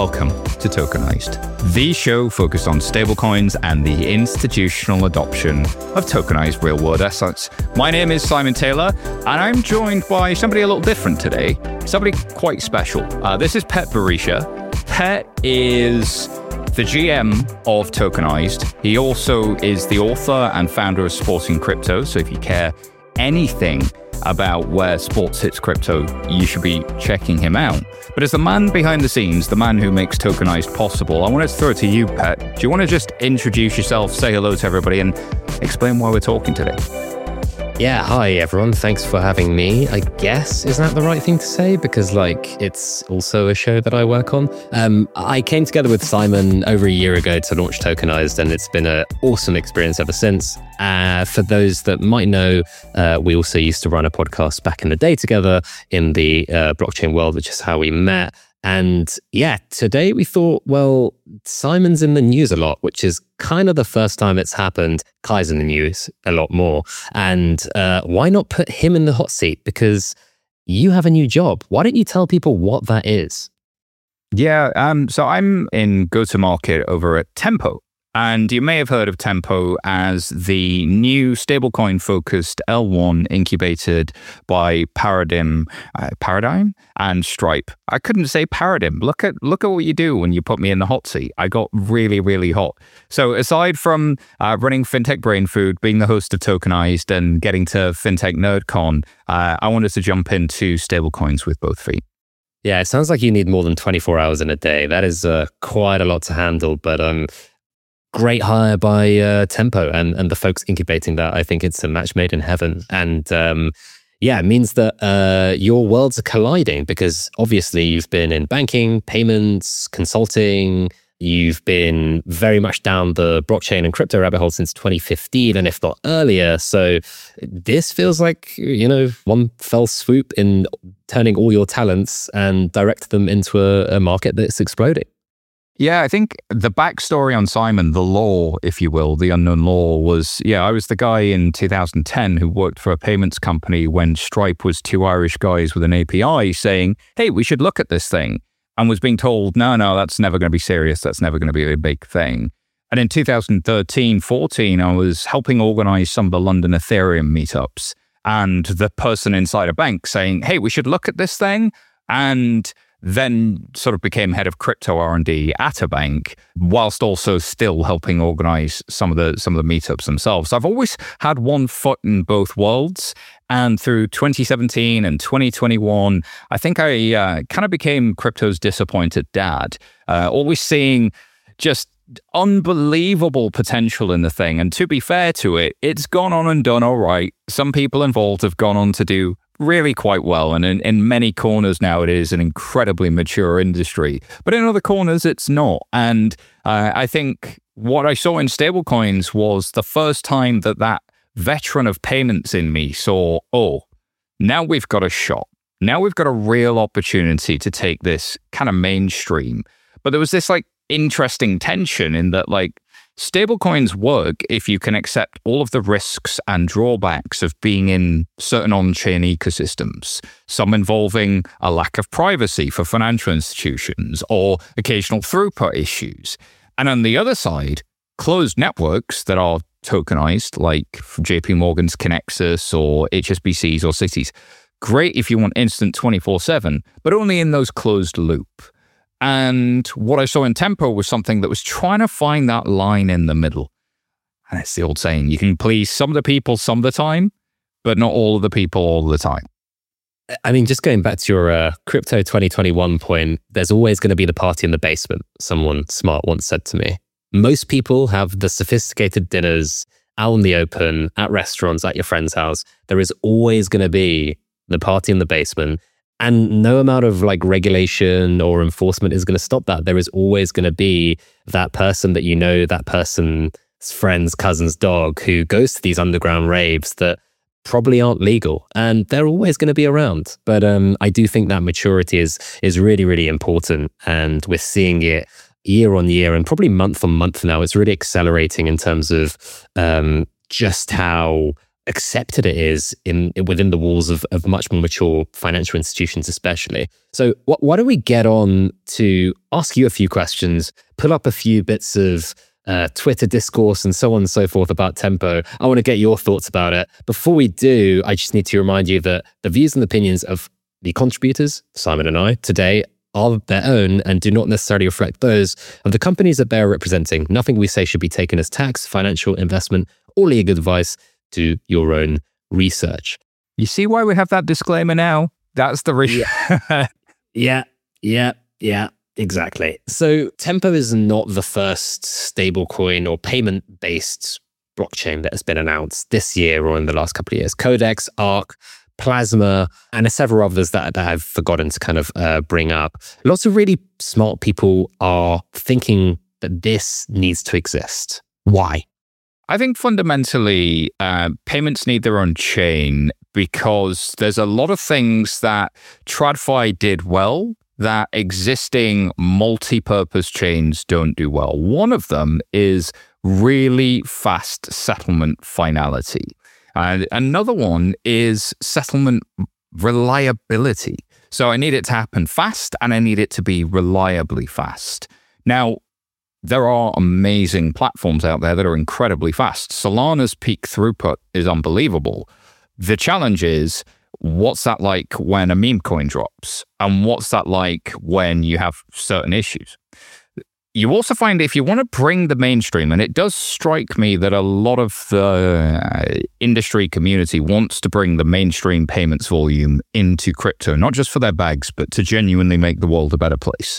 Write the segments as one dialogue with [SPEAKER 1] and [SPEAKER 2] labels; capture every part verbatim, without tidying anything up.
[SPEAKER 1] welcome to Tokenized, the show focused on stablecoins and the institutional adoption of tokenized real-world assets. My name is Simon Taylor, and I'm joined by somebody a little different today, somebody quite special. Uh, this is Pet Barisha. Pet is the G M of Tokenized. He also is the author and founder of Sporting Crypto, so if you care anything about where sports hits crypto, you should be checking him out. But as the man behind the scenes, the man who makes Tokenized possible, I want to throw it to you, Pet. Do you want to just introduce yourself, say hello to everybody, and explain why we're talking today?
[SPEAKER 2] Yeah, hi everyone. Thanks for having me. I guess, is that the right thing to say? Because like, it's also a show that I work on. Um, I came together with Simon over a year ago to launch Tokenized, and it's been an awesome experience ever since. Uh, for those that might know, uh, we also used to run a podcast back in the day together in the uh, blockchain world, which is how we met. And yeah, today we thought, well, Simon's in the news a lot, which is kind of the first time it's happened. Kai's in the news a lot more. And uh, why not put him in the hot seat? Because you have a new job. Why don't you tell people what that is?
[SPEAKER 1] Yeah, um, so I'm in go-to-market over at Tempo. And you may have heard of Tempo as the new stablecoin-focused L one incubated by Paradigm, uh, Paradigm and Stripe. I couldn't say Paradigm. Look at look at what you do when you put me in the hot seat. I got really, really hot. So aside from uh, running FinTech Brain Food, being the host of Tokenized, and getting to FinTech NerdCon, uh, I wanted to jump into stablecoins with both feet.
[SPEAKER 2] Yeah, it sounds like you need more than twenty-four hours in a day. That is uh, quite a lot to handle, but um. Great hire by uh, Tempo and, and the folks incubating that. I think it's a match made in heaven. And um, yeah, it means that uh, your worlds are colliding, because obviously you've been in banking, payments, consulting. You've been very much down the blockchain and crypto rabbit hole since twenty fifteen, and if not earlier. So this feels like, you know, one fell swoop in turning all your talents and direct them into a, a market that's exploding.
[SPEAKER 1] Yeah, I think the backstory on Simon, the law, if you will, the unknown law, was, yeah, I was the guy in two thousand ten who worked for a payments company when Stripe was two Irish guys with an A P I saying, hey, we should look at this thing, and was being told, no, no, that's never going to be serious. That's never going to be a big thing. And in two thousand thirteen, fourteen, I was helping organize some of the London Ethereum meetups, and the person inside a bank saying, hey, we should look at this thing, and then sort of became head of crypto R and D at a bank, whilst also still helping organize some of the some of the meetups themselves. So I've always had one foot in both worlds. And through twenty seventeen and twenty twenty-one, I think I uh, kind of became crypto's disappointed dad, uh, always seeing just unbelievable potential in the thing. And to be fair to it, it's gone on and done all right. Some people involved have gone on to do really quite well. And in, in many corners now, it is an incredibly mature industry. But in other corners, it's not. And uh, I think what I saw in stablecoins was the first time that that veteran of payments in me saw, oh, now we've got a shot. Now we've got a real opportunity to take this kind of mainstream. But there was this like interesting tension in that, like, stablecoins work if you can accept all of the risks and drawbacks of being in certain on-chain ecosystems, some involving a lack of privacy for financial institutions or occasional throughput issues. And on the other side, closed networks that are tokenized, like J P Morgan's Connexus or H S B C's or Citi's, great if you want instant twenty-four seven, but only in those closed loop. And what I saw in Tempo was something that was trying to find that line in the middle. And it's the old saying, you can please some of the people some of the time, but not all of the people all the time.
[SPEAKER 2] I mean, just going back to your uh, crypto twenty twenty-one point, there's always going to be the party in the basement, someone smart once said to me. Most people have the sophisticated dinners out in the open, at restaurants, at your friend's house. There is always going to be the party in the basement. And no amount of like regulation or enforcement is going to stop that. There is always going to be that person that you know, that person's friend's cousin's dog who goes to these underground raves that probably aren't legal, and they're always going to be around. But um, I do think that maturity is is really, really important, and we're seeing it year on year and probably month on month now. It's really accelerating in terms of um, just how accepted it is in within the walls of, of much more mature financial institutions, especially. So wh- why don't we get on to ask you a few questions, pull up a few bits of uh, Twitter discourse and so on and so forth about Tempo. I want to get your thoughts about it. Before we do, I just need to remind you that the views and opinions of the contributors, Simon and I, today are their own and do not necessarily reflect those of the companies that they're representing. Nothing we say should be taken as tax, financial, investment, or legal advice. Do your own research.
[SPEAKER 1] You see why we have that disclaimer now? That's the reason.
[SPEAKER 2] Yeah. yeah, yeah, yeah, exactly. So Tempo is not the first stablecoin or payment-based blockchain that has been announced this year or in the last couple of years. Codex, Arc, Plasma, and several others that, that I've forgotten to kind of uh, bring up. Lots of really smart people are thinking that this needs to exist. Why?
[SPEAKER 1] I think fundamentally, uh, payments need their own chain because there's a lot of things that TradFi did well that existing multi-purpose chains don't do well. One of them is really fast settlement finality. And another one is settlement reliability. So I need it to happen fast and I need it to be reliably fast. Now, there are amazing platforms out there that are incredibly fast. Solana's peak throughput is unbelievable. The challenge is, what's that like when a meme coin drops? And what's that like when you have certain issues? You also find if you want to bring the mainstream, and it does strike me that a lot of the industry community wants to bring the mainstream payments volume into crypto, not just for their bags, but to genuinely make the world a better place.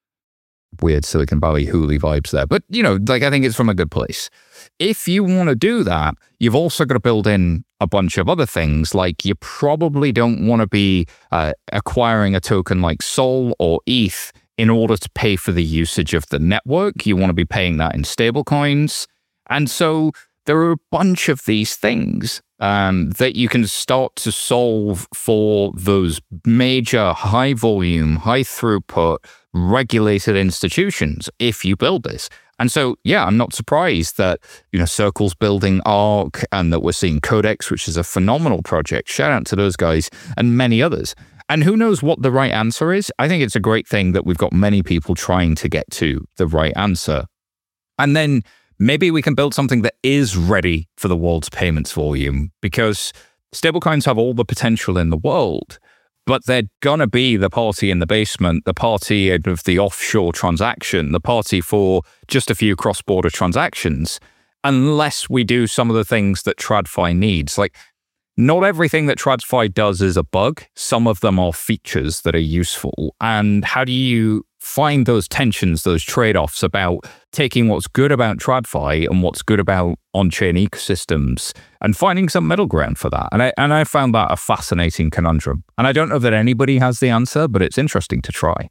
[SPEAKER 1] Weird Silicon Valley Hooli vibes there. But, you know, like I think it's from a good place. If you want to do that, you've also got to build in a bunch of other things. Like you probably don't want to be uh, acquiring a token like Sol or E T H in order to pay for the usage of the network. You want to be paying that in stablecoins. And so there are a bunch of these things um, that you can start to solve for those major high volume, high throughput, regulated institutions if you build this. And so, yeah, I'm not surprised that, you know, Circle's building Arc and that we're seeing Codex, which is a phenomenal project. Shout out to those guys and many others. And who knows what the right answer is? I think it's a great thing that we've got many people trying to get to the right answer. And then maybe we can build something that is ready for the world's payments volume, because stablecoins have all the potential in the world, but they're going to be the party in the basement, the party of the offshore transaction, the party for just a few cross-border transactions, unless we do some of the things that TradFi needs. Like, not everything that TradFi does is a bug. Some of them are features that are useful. And how do you find those tensions, those trade-offs about taking what's good about TradFi and what's good about on-chain ecosystems and finding some middle ground for that? And I, and I found that a fascinating conundrum. And I don't know that anybody has the answer, but it's interesting to try.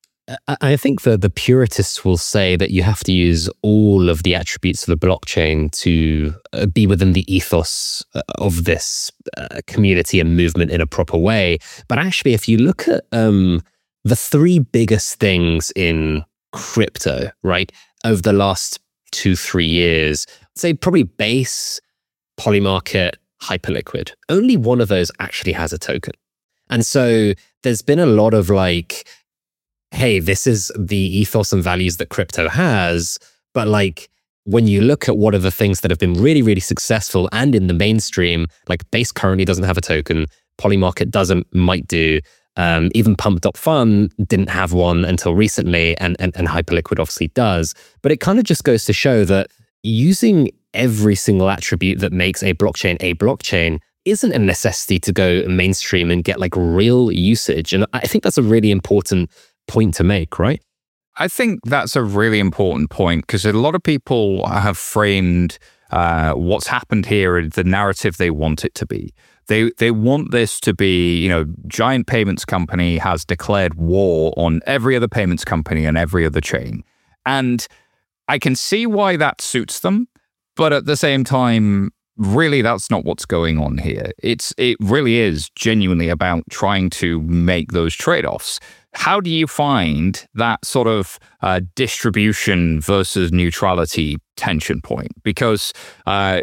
[SPEAKER 2] I think that the purists will say that you have to use all of the attributes of the blockchain to uh, be within the ethos of this uh, community and movement in a proper way. But actually, if you look at um, the three biggest things in crypto, right, over the last two, three years, I'd say probably Base, Polymarket, Hyperliquid. Only one of those actually has a token. And so there's been a lot of like, hey, this is the ethos and values that crypto has. But like, when you look at what are the things that have been really, really successful and in the mainstream, like Base currently doesn't have a token, Polymarket doesn't, might do. Um, even Pump dot Fun didn't have one until recently, and, and, and Hyperliquid obviously does. But it kind of just goes to show that using every single attribute that makes a blockchain a blockchain isn't a necessity to go mainstream and get like real usage. And I think that's a really important point to make, right?
[SPEAKER 1] I think that's a really important point, because a lot of people have framed uh, what's happened here in the narrative they want it to be. They they want this to be, you know, giant payments company has declared war on every other payments company and every other chain. And I can see why that suits them, but at the same time, really, that's not what's going on here. It's it really is genuinely about trying to make those trade-offs. How do you find that sort of uh, distribution versus neutrality tension point? Because uh,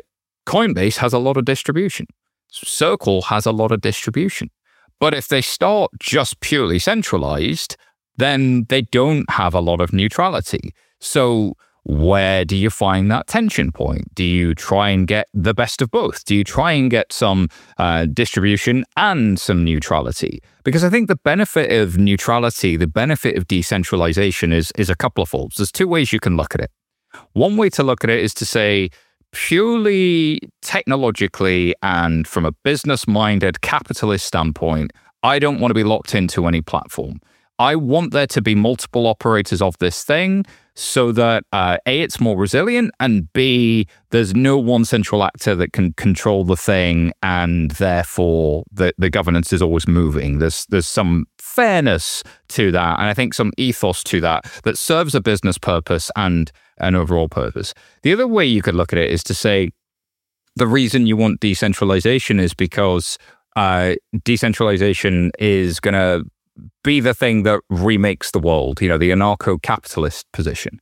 [SPEAKER 1] Coinbase has a lot of distribution. Circle has a lot of distribution. But if they start just purely centralized, then they don't have a lot of neutrality. So where do you find that tension point? Do you try and get the best of both? Do you try and get some uh, distribution and some neutrality? Because I think the benefit of neutrality, the benefit of decentralization is, is a couple of folds. There's two ways you can look at it. One way to look at it is to say, purely technologically and from a business-minded capitalist standpoint, I don't want to be locked into any platform. I want there to be multiple operators of this thing so that uh, A, it's more resilient, and B, there's no one central actor that can control the thing, and therefore the, the governance is always moving. There's there's some fairness to that, and I think some ethos to that that serves a business purpose and an overall purpose. The other way you could look at it is to say the reason you want decentralization is because uh, decentralization is going to be the thing that remakes the world, you know, the anarcho-capitalist position.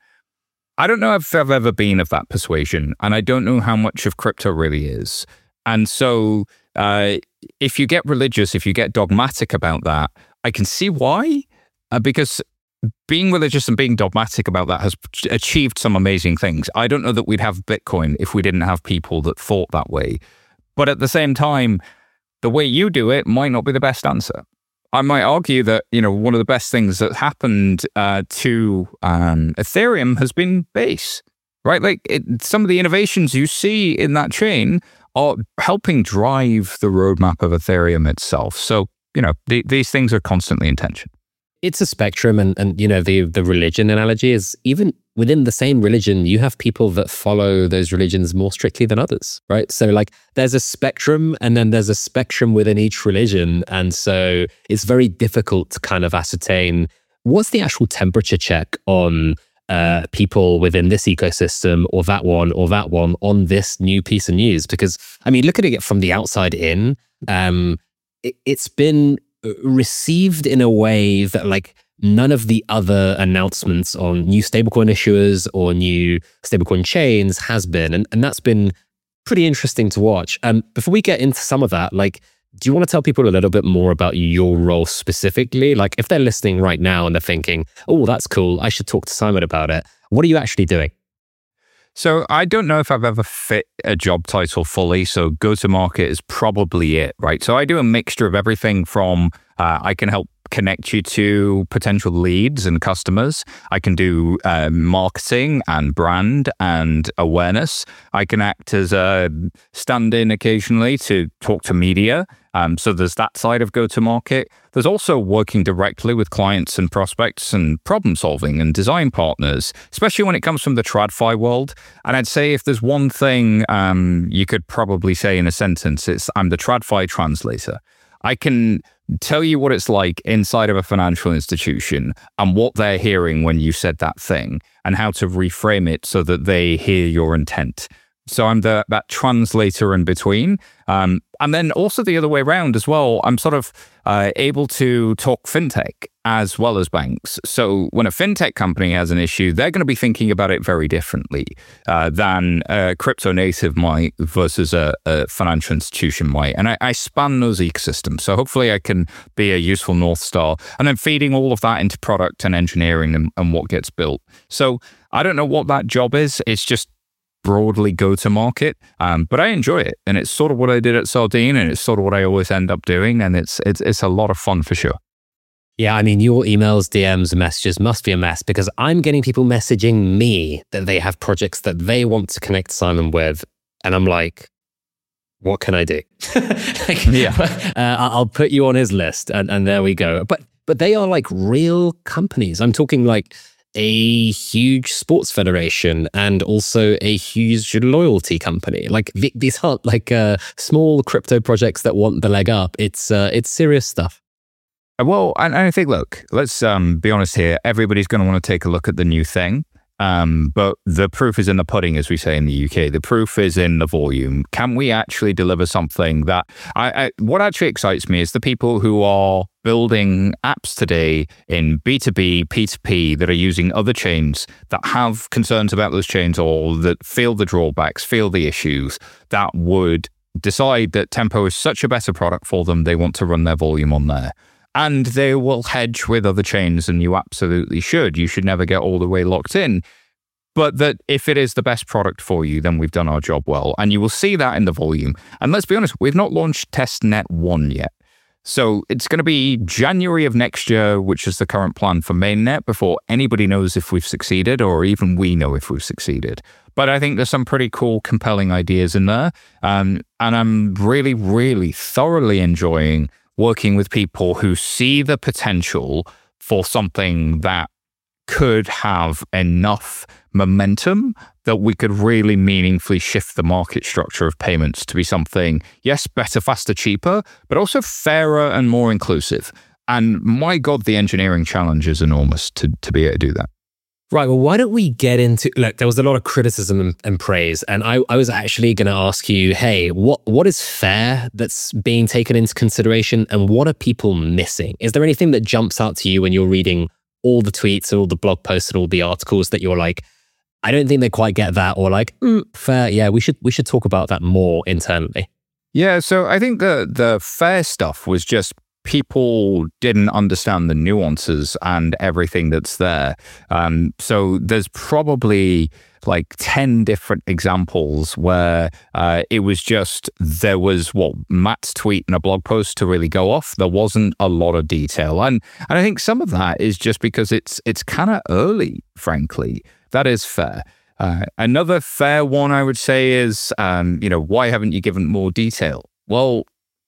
[SPEAKER 1] I don't know if I've ever been of that persuasion, and I don't know how much of crypto really is. And so uh, if you get religious, if you get dogmatic about that, I can see why, uh, because being religious and being dogmatic about that has achieved some amazing things. I don't know that we'd have Bitcoin if we didn't have people that thought that way. But at the same time, the way you do it might not be the best answer. I might argue that, you know, one of the best things that happened uh, to um, Ethereum has been Base, right? Like it, some of the innovations you see in that chain are helping drive the roadmap of Ethereum itself. So, you know, the, these things are constantly in tension.
[SPEAKER 2] It's a spectrum, and, and you know, the, the religion analogy is even within the same religion, you have people that follow those religions more strictly than others, right? So like there's a spectrum, and then there's a spectrum within each religion. And so it's very difficult to kind of ascertain what's the actual temperature check on uh, people within this ecosystem or that one or that one on this new piece of news. Because, I mean, looking at it from the outside in, um, it, it's been received in a way that like none of the other announcements on new stablecoin issuers or new stablecoin chains has been. And, and that's been pretty interesting to watch. Um, before we get into some of that, like, do you want to tell people a little bit more about your role specifically? Like if they're listening right now and they're thinking, oh, that's cool, I should talk to Simon about it. What are you actually doing?
[SPEAKER 1] So I don't know if I've ever fit a job title fully. So go-to-market is probably it, right? So I do a mixture of everything from uh, I can help connect you to potential leads and customers. I can do uh, marketing and brand and awareness. I can act as a stand-in occasionally to talk to media. Um, so there's that side of go-to-market. There's also working directly with clients and prospects and problem solving and design partners, especially when it comes from the TradFi world. And I'd say if there's one thing um, you could probably say in a sentence, it's I'm the TradFi translator. I can tell you what it's like inside of a financial institution and what they're hearing when you said that thing and how to reframe it so that they hear your intent. So I'm the that translator in between. Um, and then also the other way around as well, I'm sort of uh, able to talk fintech as well as banks. So when a fintech company has an issue, they're going to be thinking about it very differently uh, than a crypto native might versus a, a financial institution might. And I, I span those ecosystems. So hopefully I can be a useful North Star and then feeding all of that into product and engineering and, and what gets built. So I don't know what that job is. It's just broadly go to market, um, but I enjoy it, and it's sort of what I did at Sardine, and it's sort of what I always end up doing, and it's it's it's a lot of fun for sure.
[SPEAKER 2] Yeah, I mean, your emails, D Ms, and messages must be a mess because I'm getting people messaging me that they have projects that they want to connect Simon with, and I'm like, what can I do? like, yeah, uh, I'll put you on his list, and and there we go. But but they are like real companies. I'm talking like a huge sports federation and also a huge loyalty company. Like th- these aren't like uh, small crypto projects that want the leg up. It's uh, it's serious stuff.
[SPEAKER 1] Well, and I think, look, let's um, be honest here. Everybody's going to want to take a look at the new thing. Um, but the proof is in the pudding, as we say in the U K. The proof is in the volume. Can we actually deliver something that I, I what actually excites me is the people who are building apps today in B two B, P two P that are using other chains that have concerns about those chains or that feel the drawbacks, feel the issues, that would decide that Tempo is such a better product for them, they want to run their volume on there. And they will hedge with other chains, and you absolutely should. You should never get all the way locked in. But that if it is the best product for you, then we've done our job well. And you will see that in the volume. And let's be honest, we've not launched testnet one yet. So it's going to be January of next year, which is the current plan for mainnet, before anybody knows if we've succeeded or even we know if we've succeeded. But I think there's some pretty cool, compelling ideas in there. Um, and I'm really, really thoroughly enjoying working with people who see the potential for something that could have enough momentum that we could really meaningfully shift the market structure of payments to be something, yes, better, faster, cheaper, but also fairer and more inclusive. And my God, the engineering challenge is enormous to, to be able to do that.
[SPEAKER 2] Right. Well, why don't we get into, look, there was a lot of criticism and, and praise. And I, I was actually going to ask you, hey, what what is fair that's being taken into consideration and what are people missing? Is there anything that jumps out to you when you're reading all the tweets and all the blog posts and all the articles that you're like, I don't think they quite get that, or like, mm, fair, yeah, we should we should talk about that more internally?
[SPEAKER 1] Yeah, so I think the the fair stuff was just people didn't understand the nuances and everything that's there. Um, so there's probably like ten different examples where uh, it was just, there was what Matt's tweet and a blog post to really go off. There wasn't a lot of detail. And, and I think some of that is just because it's, it's kind of early, frankly. That is fair. Uh, another fair one I would say is, um, you know, why haven't you given more detail? Well,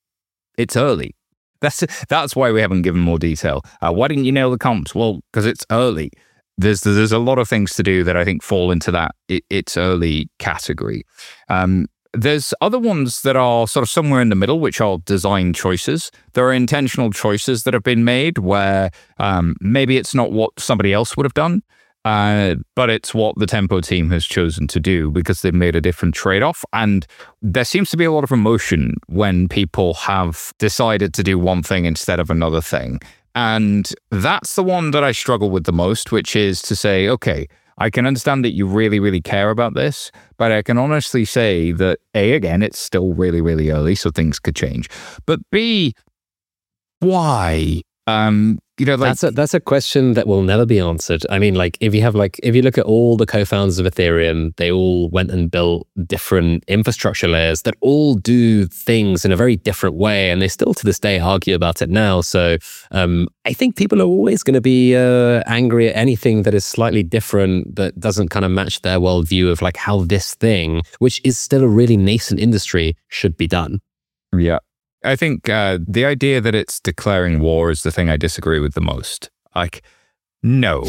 [SPEAKER 1] it's early. That's that's why we haven't given more detail. Uh, why didn't you nail the comps? Well, because it's early. There's there's a lot of things to do that I think fall into that it, it's early category. Um, there's other ones that are sort of somewhere in the middle, which are design choices. There are intentional choices that have been made where um, maybe it's not what somebody else would have done. Uh, but it's what the Tempo team has chosen to do because they've made a different trade-off. And there seems to be a lot of emotion when people have decided to do one thing instead of another thing. And that's the one that I struggle with the most, which is to say, okay, I can understand that you really, really care about this, but I can honestly say that A, again, it's still really, really early, so things could change. But B, why? Um, you know, like,
[SPEAKER 2] that's a that's a question that will never be answered. I mean, like if you have like if you look at all the co-founders of Ethereum, they all went and built different infrastructure layers that all do things in a very different way, and they still to this day argue about it now. So um, I think people are always going to be uh, angry at anything that is slightly different, that doesn't kind of match their worldview of like how this thing, which is still a really nascent industry, should be done.
[SPEAKER 1] Yeah. I think uh, the idea that it's declaring war is the thing I disagree with the most. Like, no,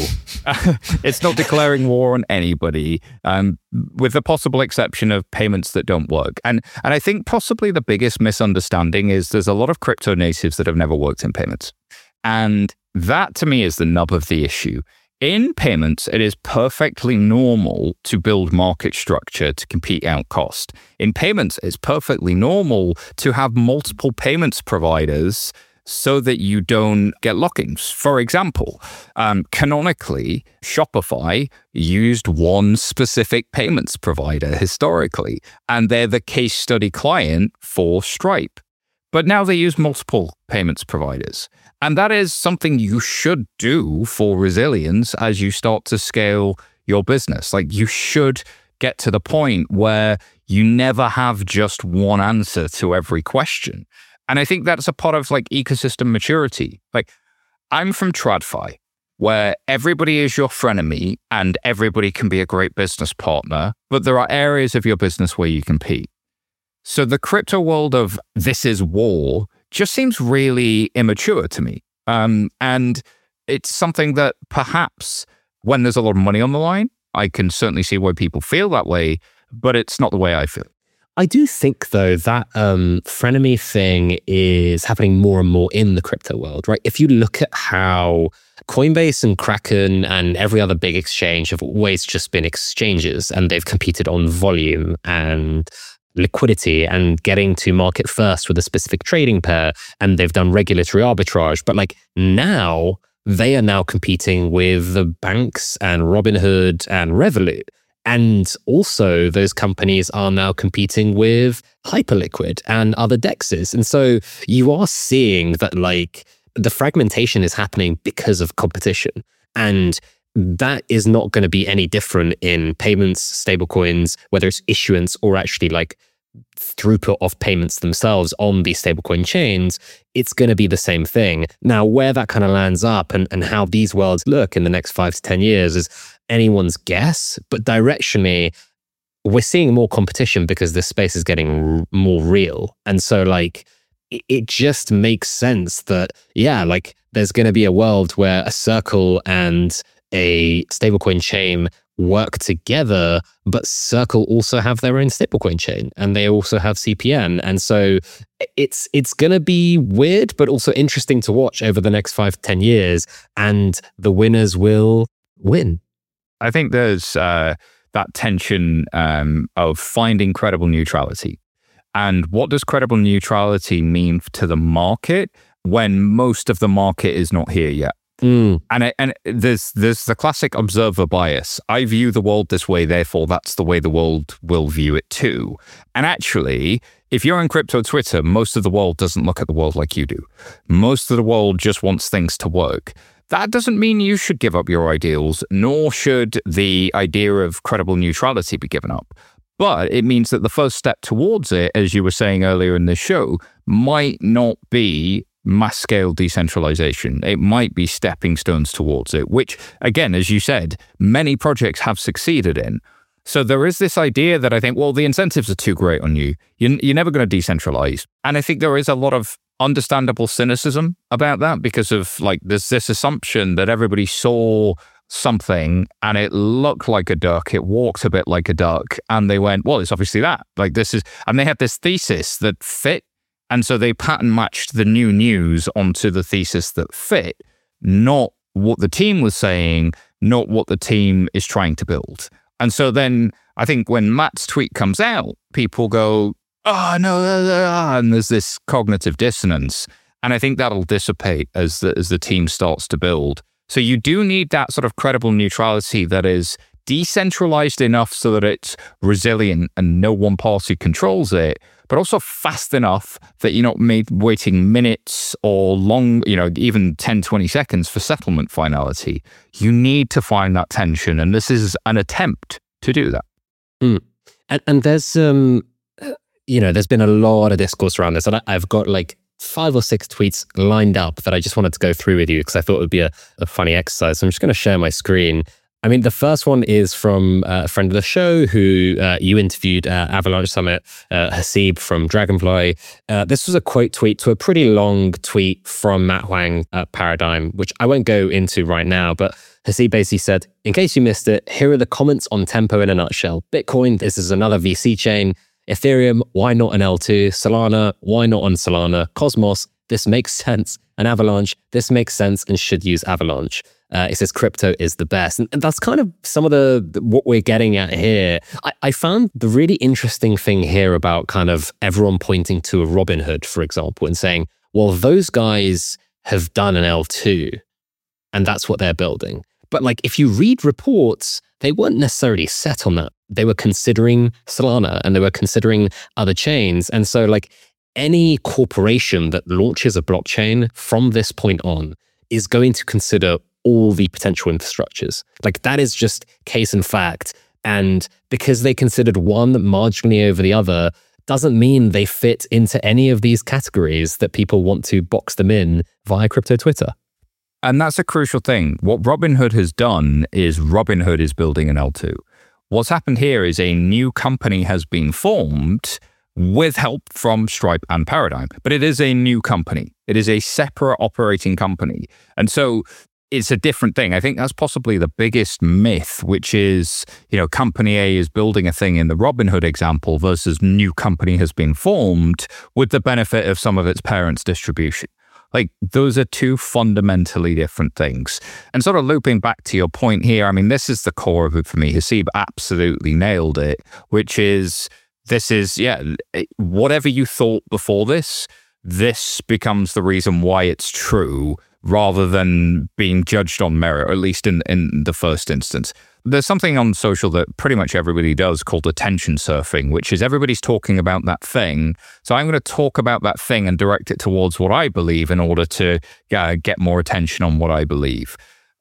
[SPEAKER 1] it's not declaring war on anybody, um, with the possible exception of payments that don't work. And and I think possibly the biggest misunderstanding is there's a lot of crypto natives that have never worked in payments. And that to me is the nub of the issue. In payments, it is perfectly normal to build market structure to compete out cost. In payments, it's perfectly normal to have multiple payments providers so that you don't get lock-ins. For example, um, canonically, Shopify used one specific payments provider historically, and they're the case study client for Stripe. But now they use multiple payments providers. And that is something you should do for resilience as you start to scale your business. Like, you should get to the point where you never have just one answer to every question. And I think that's a part of like ecosystem maturity. Like, I'm from TradFi, where everybody is your frenemy and everybody can be a great business partner, but there are areas of your business where you compete. So the crypto world of this is war just seems really immature to me. Um, and it's something that perhaps when there's a lot of money on the line, I can certainly see why people feel that way, but it's not the way I feel.
[SPEAKER 2] I do think, though, that um, frenemy thing is happening more and more in the crypto world, right? If you look at how Coinbase and Kraken and every other big exchange have always just been exchanges, and they've competed on volume and liquidity and getting to market first with a specific trading pair, and they've done regulatory arbitrage. But like now, they are now competing with the banks and Robinhood and Revolut. And also those companies are now competing with Hyperliquid and other D E Xs. And so you are seeing that like the fragmentation is happening because of competition. And that is not going to be any different in payments, stablecoins, whether it's issuance or actually like throughput of payments themselves on these stablecoin chains. It's going to be the same thing. Now, where that kind of lands up and, and how these worlds look in the next five to ten years is anyone's guess, but directionally, we're seeing more competition because this space is getting r- more real. And so like, it, it just makes sense that, yeah, like there's going to be a world where a Circle and a stablecoin chain work together, but Circle also have their own stablecoin chain and they also have C P N. And so it's it's going to be weird, but also interesting to watch over the next five to ten years, and the winners will win.
[SPEAKER 1] I think there's uh, that tension um, of finding credible neutrality. And what does credible neutrality mean to the market when most of the market is not here yet? Mm. And I, and there's there's the classic observer bias. I view the world this way, therefore that's the way the world will view it too. And actually, if you're on crypto Twitter, most of the world doesn't look at the world like you do. Most of the world just wants things to work. That doesn't mean you should give up your ideals, nor should the idea of credible neutrality be given up. But it means that the first step towards it, as you were saying earlier in the show, might not be mass scale decentralization. It might be stepping stones towards it, which, again, as you said, many projects have succeeded in. So there is this idea that I think, well, the incentives are too great on you. You're, you're never going to decentralize. And I think there is a lot of understandable cynicism about that because of like, there's this assumption that everybody saw something and it looked like a duck, it walked a bit like a duck, and they went, well, it's obviously that. Like this is, and they had this thesis that fit. And so they pattern matched the new news onto the thesis that fit, not what the team was saying, not what the team is trying to build. And so then I think when Matt's tweet comes out, people go, oh, no, and there's this cognitive dissonance. And I think that'll dissipate as the, as the team starts to build. So you do need that sort of credible neutrality that is decentralized enough so that it's resilient and no one party controls it, but also fast enough that you're not made waiting minutes or long, you know, even ten, twenty seconds for settlement finality. You need to find that tension. And this is an attempt to do that.
[SPEAKER 2] Mm. And, and there's, um, you know, there's been a lot of discourse around this. And I, I've got like five or six tweets lined up that I just wanted to go through with you because I thought it would be a, a funny exercise. So I'm just going to share my screen. I mean, the first one is from uh, a friend of the show who uh, you interviewed at Avalanche Summit, uh, Hasib from Dragonfly. Uh, this was a quote tweet to a pretty long tweet from Matt Huang at Paradigm, which I won't go into right now, but Hasib basically said, in case you missed it, here are the comments on Tempo in a nutshell. Bitcoin, this is another V C chain. Ethereum, why not an L two? Solana, why not on Solana? Cosmos, this makes sense. And Avalanche, this makes sense and should use Avalanche. Uh, it says crypto is the best. And, and that's kind of some of the, the what we're getting at here. I, I found the really interesting thing here about kind of everyone pointing to a Robinhood, for example, and saying, well, those guys have done an L two and that's what they're building. But like, if you read reports, they weren't necessarily set on that. They were considering Solana and they were considering other chains. And so like any corporation that launches a blockchain from this point on is going to consider all the potential infrastructures. Like that is just case in fact. And because they considered one marginally over the other, doesn't mean they fit into any of these categories that people want to box them in via crypto Twitter.
[SPEAKER 1] And that's a crucial thing. What Robinhood has done is Robinhood is building an L two. What's happened here is a new company has been formed with help from Stripe and Paradigm, but it is a new company. It is a separate operating company. And so it's a different thing. I think that's possibly the biggest myth, which is, you know, company A is building a thing in the Robinhood example versus new company has been formed with the benefit of some of its parents' distribution. Like, those are two fundamentally different things. And sort of looping back to your point here, I mean, this is the core of it for me. Haseeb absolutely nailed it, which is, this is, yeah, whatever you thought before this, this becomes the reason why it's true, rather than being judged on merit, or at least in, in the first instance. There's something on social that pretty much everybody does called attention surfing, which is everybody's talking about that thing. So I'm going to talk about that thing and direct it towards what I believe in order to uh, get more attention on what I believe.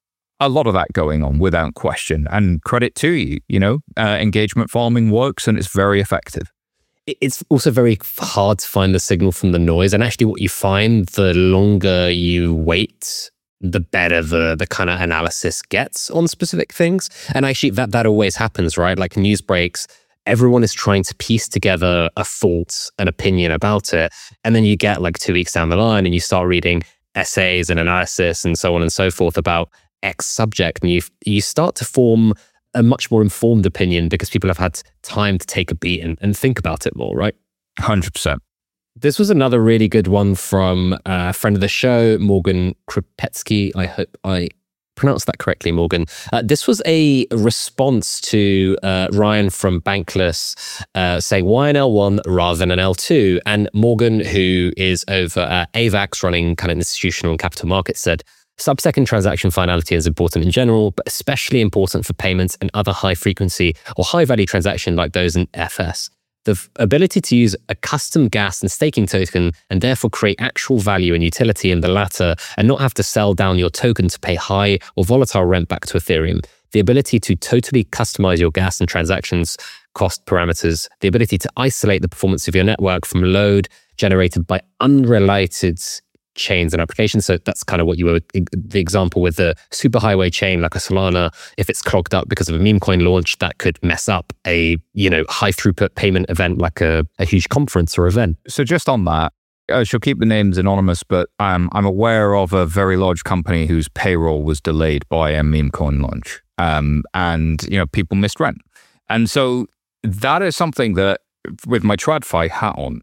[SPEAKER 1] A lot of that going on without question, and credit to you, you know, uh, engagement farming works and it's very effective.
[SPEAKER 2] It's also very hard to find the signal from the noise. And actually what you find, the longer you wait, the better the the kind of analysis gets on specific things. And actually that that always happens, right? Like news breaks, everyone is trying to piece together a thought, an opinion about it. And then you get like two weeks down the line and you start reading essays and analysis and so on and so forth about X subject. And you you start to form a much more informed opinion because people have had time to take a beat and, and think about it more, right?
[SPEAKER 1] one hundred percent.
[SPEAKER 2] This was another really good one from a friend of the show, Morgan Krupetsky. I hope I pronounced that correctly, Morgan. Uh, this was a response to uh, Ryan from Bankless uh, saying, why an L one rather than an L two? And Morgan, who is over at AVAX running kind of institutional and capital markets, said, sub-second transaction finality is important in general, but especially important for payments and other high-frequency or high-value transactions like those in F S. The f- ability to use a custom gas and staking token and therefore create actual value and utility in the latter and not have to sell down your token to pay high or volatile rent back to Ethereum. The ability to totally customize your gas and transactions cost parameters. The ability to isolate the performance of your network from load generated by unrelated chains and applications. So that's kind of what you were, the example with the superhighway chain like a Solana. If it's clogged up because of a meme coin launch, that could mess up a, you know, high throughput payment event like a, a huge conference or event.
[SPEAKER 1] So just on that, I shall keep the names anonymous, but um, I'm aware of a very large company whose payroll was delayed by a meme coin launch. Um, and, you know, people missed rent. And so that is something that, with my TradFi hat on,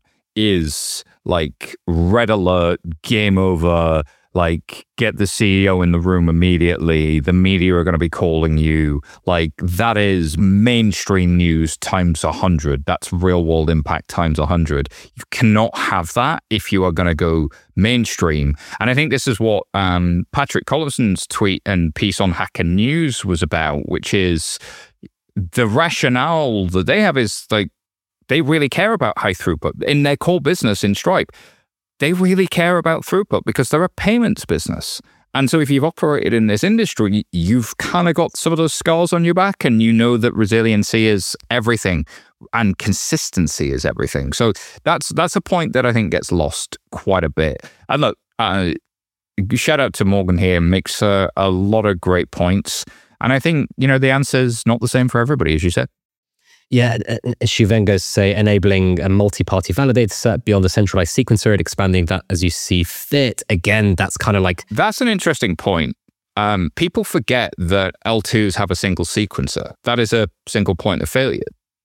[SPEAKER 1] is like red alert, game over, like get the C E O in the room immediately. The media are going to be calling you. Like that is mainstream news times a hundred. That's real world impact times a hundred. You cannot have that if you are going to go mainstream. And I think this is what um, Patrick Collison's tweet and piece on Hacker News was about, which is the rationale that they have is like, they really care about high throughput in their core business in Stripe. They really care about throughput because they're a payments business. And so if you've operated in this industry, you've kind of got some of those scars on your back and you know that resiliency is everything and consistency is everything. So that's that's a point that I think gets lost quite a bit. And look, uh, shout out to Morgan here, makes uh, a lot of great points. And I think, you know, the answer is not the same for everybody, as you said.
[SPEAKER 2] Yeah, she then goes to say enabling a multi-party validator set beyond the centralized sequencer and expanding that as you see fit. Again, that's kind of like...
[SPEAKER 1] That's an interesting point. Um, people forget that L twos have a single sequencer. That is a single point of failure.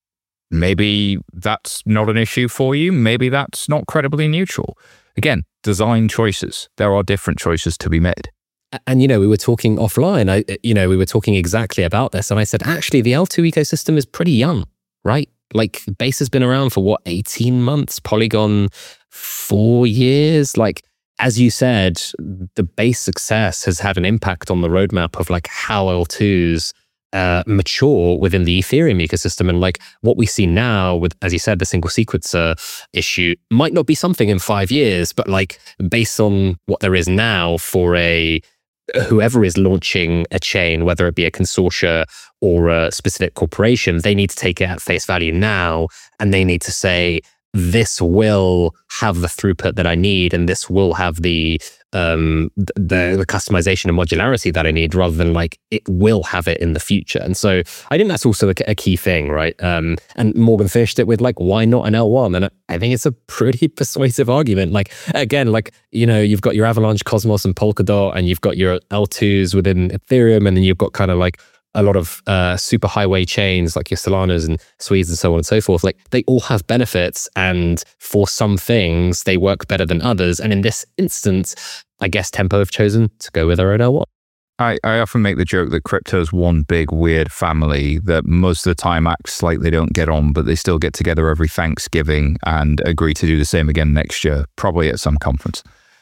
[SPEAKER 1] Maybe that's not an issue for you. Maybe that's not credibly neutral. Again, design choices. There are different choices to be made.
[SPEAKER 2] And, you know, we were talking offline, I, you know, we were talking exactly about this. And I said, actually, the L two ecosystem is pretty young. Right? Like Base has been around for what, eighteen months, Polygon four years. Like, as you said, the Base success has had an impact on the roadmap of like how L twos uh, mature within the Ethereum ecosystem. And like what we see now with, as you said, the single sequencer issue might not be something in five years, but like based on what there is now for a whoever is launching a chain, whether it be a consortia or a specific corporation, they need to take it at face value now. And they need to say, this will have the throughput that I need, and this will have the um, the, the customization and modularity that I need, rather than like, it will have it in the future. And so I think that's also a, a key thing, right? Um, and Morgan finished it with like, why not an L one? And I think it's a pretty persuasive argument. Like, again, like, you know, you've got your Avalanche, Cosmos, and Polkadot, and you've got your L twos within Ethereum, and then you've got kind of like a lot of uh, super highway chains like your Solanas and Swedes and so on and so forth, like they all have benefits, and for some things they work better than others. And in this instance, I guess Tempo have chosen to go with their own L one.
[SPEAKER 1] I, I often make the joke that crypto is one big weird family that most of the time acts like they don't get on, but they still get together every Thanksgiving and agree to do the same again next year, probably at some conference.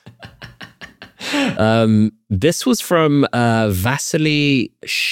[SPEAKER 2] um, this was from uh, Vasily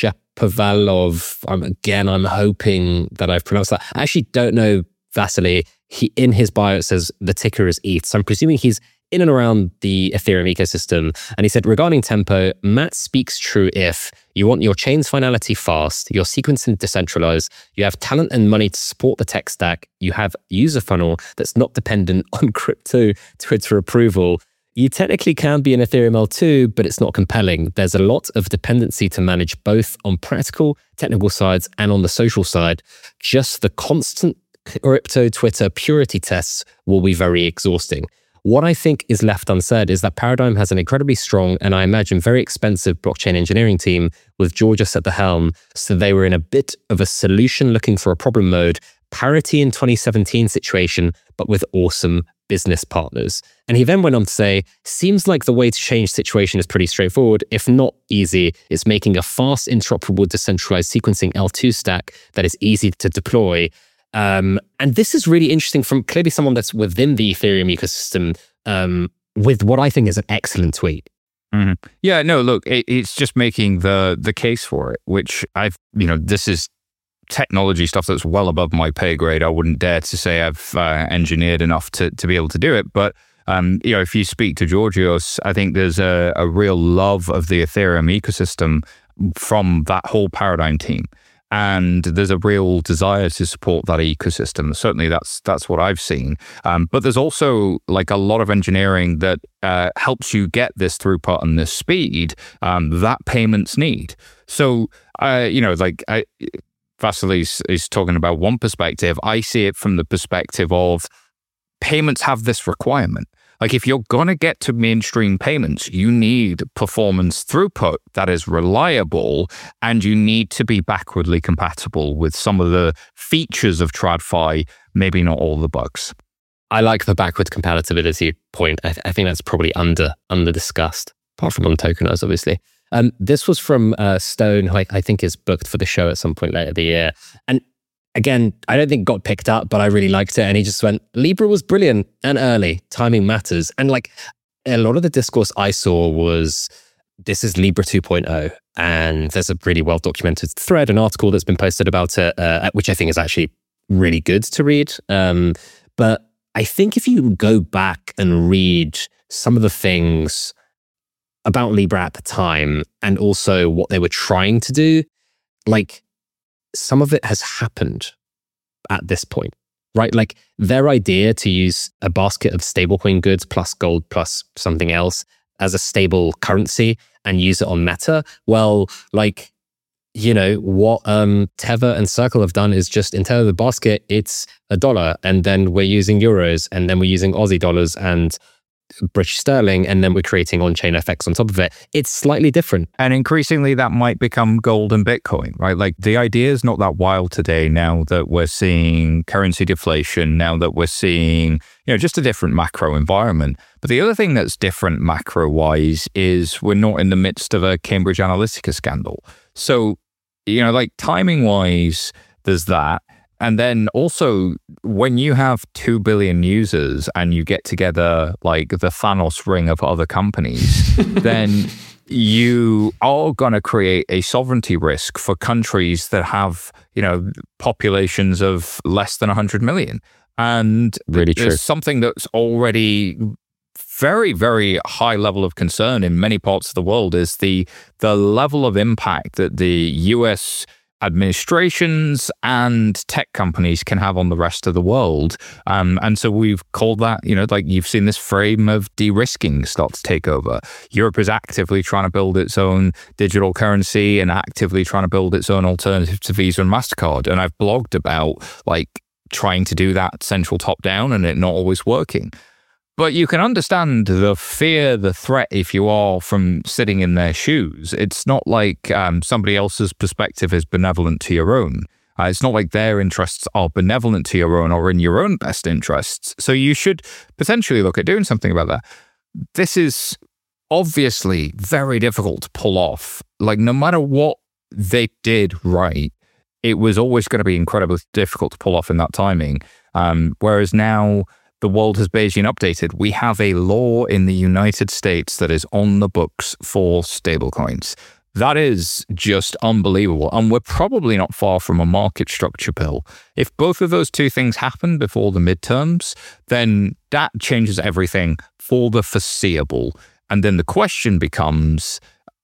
[SPEAKER 2] Shapovalov. Um, again, I'm hoping that I've pronounced that. I actually don't know Vasily. He, in his bio, it says the ticker is E T H. So I'm presuming he's in and around the Ethereum ecosystem. And he said, regarding Tempo, Matt speaks true if you want your chain's finality fast, your sequencing decentralized, you have talent and money to support the tech stack, you have user funnel that's not dependent on crypto Twitter approval. You technically can be an Ethereum L two, but it's not compelling. There's a lot of dependency to manage both on practical, technical sides and on the social side. Just the constant crypto Twitter purity tests will be very exhausting. What I think is left unsaid is that Paradigm has an incredibly strong and I imagine very expensive blockchain engineering team with Georgios at the helm. So they were in a bit of a solution looking for a problem mode, parity in twenty seventeen situation, but with awesome business partners. And he then went on to say, seems like the way to change situation is pretty straightforward. If not easy, it's making a fast, interoperable, decentralized sequencing L two stack that is easy to deploy. Um, and this is really interesting from clearly someone that's within the Ethereum ecosystem um, with what I think is an excellent tweet.
[SPEAKER 1] Mm-hmm. Yeah, no, look, it, it's just making the the case for it, which I've, you know, this is technology stuff that's well above my pay grade. I wouldn't dare to say I've uh, engineered enough to, to be able to do it. But, um, you know, if you speak to Georgios, I think there's a, a real love of the Ethereum ecosystem from that whole Paradigm team. And there's a real desire to support that ecosystem. Certainly, that's that's what I've seen. Um, but there's also like a lot of engineering that uh, helps you get this throughput and this speed um, that payments need. So, uh, you know, like I, Vasily is talking about one perspective. I see it from the perspective of payments have this requirement. Like if you're going to get to mainstream payments, you need performance throughput that is reliable, and you need to be backwardly compatible with some of the features of TradFi, maybe not all the bugs.
[SPEAKER 2] I like the backward compatibility point. I, th- I think that's probably under under discussed, apart from on tokenized, obviously. Um, this was from uh, Stone, who I, I think is booked for the show at some point later the year. And again, I don't think it got picked up, but I really liked it. And he just went, Libra was brilliant and early. Timing matters. And like a lot of the discourse I saw was, this is Libra two point oh. And there's a really well documented thread, an article that's been posted about it, uh, which I think is actually really good to read. Um, but I think if you go back and read some of the things about Libra at the time and also what they were trying to do, like, some of it has happened at this point, right? Like their idea to use a basket of stablecoin goods plus gold plus something else as a stable currency and use it on Meta. Well, like, you know, what um, Tether and Circle have done is just instead of the basket, it's a dollar. And then we're using euros, and then we're using Aussie dollars and British sterling, and then we're creating on-chain F X on top of it. It's slightly different.
[SPEAKER 1] And increasingly that might become gold and Bitcoin, right? Like the idea is not that wild today now that we're seeing currency deflation, now that we're seeing, you know, just a different macro environment. But the other thing that's different macro-wise is we're not in the midst of a Cambridge Analytica scandal. So, you know, like timing-wise, there's that. And then also, when you have two billion users and you get together like the Thanos ring of other companies, then you are going to create a sovereignty risk for countries that have, you know, populations of less than one hundred million. And
[SPEAKER 2] really true.
[SPEAKER 1] There's something that's already very, very high level of concern in many parts of the world is the the level of impact that the U S administrations and tech companies can have on the rest of the world. Um, and so we've called that, you know, like you've seen this frame of de-risking start to take over. Europe is actively trying to build its own digital currency and actively trying to build its own alternative to Visa and MasterCard. And I've blogged about like trying to do that central top down and it not always working. But you can understand the fear, the threat, if you are, from sitting in their shoes. It's not like um, somebody else's perspective is benevolent to your own. Uh, it's not like their interests are benevolent to your own or in your own best interests. So you should potentially look at doing something about that. This is obviously very difficult to pull off. Like, no matter what they did right, it was always going to be incredibly difficult to pull off in that timing. Um, whereas now the world has Bayesian updated. We have a law in the United States that is on the books for stablecoins. That is just unbelievable. And we're probably not far from a market structure bill. If both of those two things happen before the midterms, then that changes everything for the foreseeable. And then the question becomes,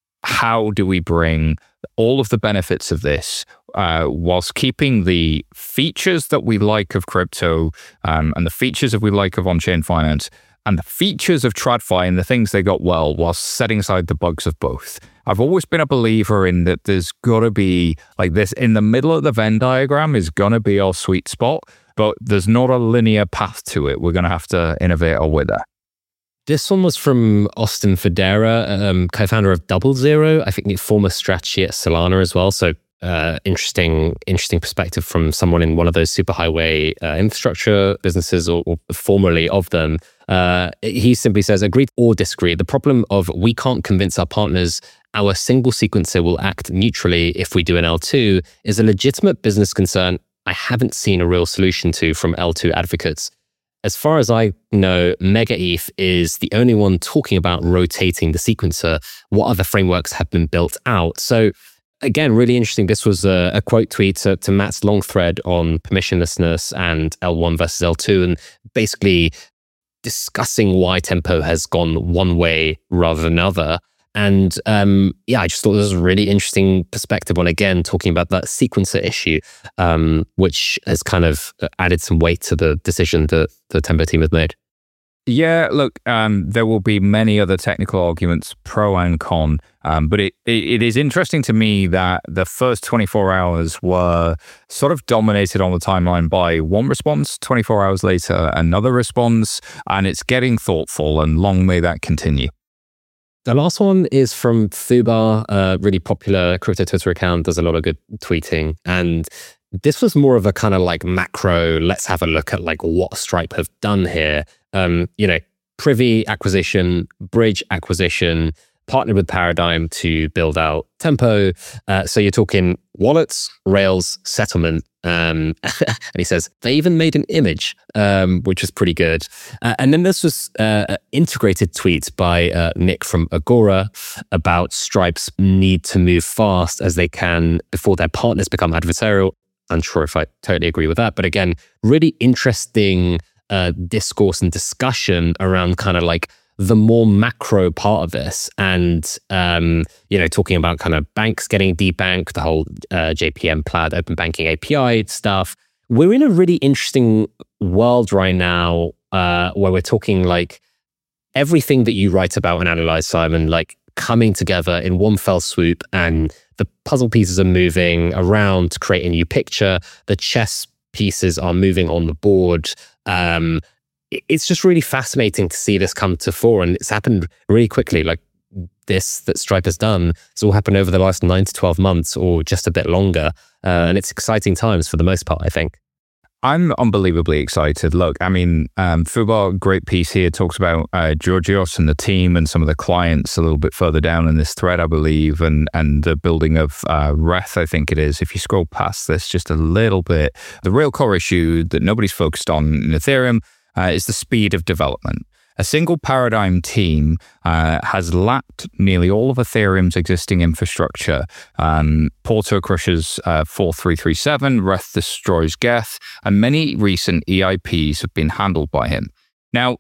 [SPEAKER 1] how do we bring all of the benefits of this uh, whilst keeping the features that we like of crypto um, and the features that we like of on-chain finance and the features of TradFi and the things they got well, whilst setting aside the bugs of both? I've always been a believer in that there's got to be, like this, in the middle of the Venn diagram is going to be our sweet spot, but there's not a linear path to it. We're going to have to innovate our way there.
[SPEAKER 2] This one was from Austin Federa, um, co-founder of Double Zero, I think the former strategy at Solana as well. So uh, interesting, interesting perspective from someone in one of those superhighway uh, infrastructure businesses or, or formerly of them. Uh, he simply says, agree or disagree. The problem of we can't convince our partners our single sequencer will act neutrally if we do an L two is a legitimate business concern I haven't seen a real solution to from L two advocates. As far as I know, MegaETH is the only one talking about rotating the sequencer. What other frameworks have been built out? So again, really interesting. This was a, a quote tweet to, to Matt's long thread on permissionlessness and L one versus L two, and basically discussing why Tempo has gone one way rather than another. And um, yeah, I just thought this was a really interesting perspective on, again, talking about that sequencer issue, um, which has kind of added some weight to the decision that the Tempo team has made.
[SPEAKER 1] Yeah, look, um, there will be many other technical arguments, pro and con, um, but it, it, it is interesting to me that the first twenty-four hours were sort of dominated on the timeline by one response, twenty-four hours later, another response, and it's getting thoughtful, and long may that continue.
[SPEAKER 2] The last one is from Fubar, a really popular crypto Twitter account, does a lot of good tweeting. And this was more of a kind of like macro, let's have a look at like what Stripe have done here. Um, you know, Privy acquisition, Bridge acquisition, partnered with Paradigm to build out Tempo. Uh, so you're talking wallets, Rails, settlement. Um, and he says, they even made an image, um, which was pretty good. Uh, and then this was uh, an integrated tweet by uh, Nick from Agora about Stripe's need to move fast as they can before their partners become adversarial. Unsure if I totally agree with that. But again, really interesting uh, discourse and discussion around kind of like the more macro part of this, and um, you know, talking about kind of banks getting debanked, the whole uh, J P M Plaid open banking A P I stuff. We're in a really interesting world right now uh, where we're talking like everything that you write about and analyze, Simon, like coming together in one fell swoop, and the puzzle pieces are moving around to create a new picture. The chess pieces are moving on the board. Um, It's just really fascinating to see this come to fore, and it's happened really quickly. Like this that Stripe has done, it's all happened over the last nine to twelve months or just a bit longer. Uh, and it's exciting times for the most part, I think.
[SPEAKER 1] I'm unbelievably excited. Look, I mean, um, Fubar, great piece here, talks about uh, Georgios and the team and some of the clients a little bit further down in this thread, I believe, and and the building of uh, Reth, I think it is. If you scroll past this just a little bit, the real core issue that nobody's focused on in Ethereum Uh, is the speed of development. A single Paradigm team uh, has lapped nearly all of Ethereum's existing infrastructure. Um, Porto crushes uh, four three three seven, Reth destroys Geth, and many recent E I Ps have been handled by him. Now,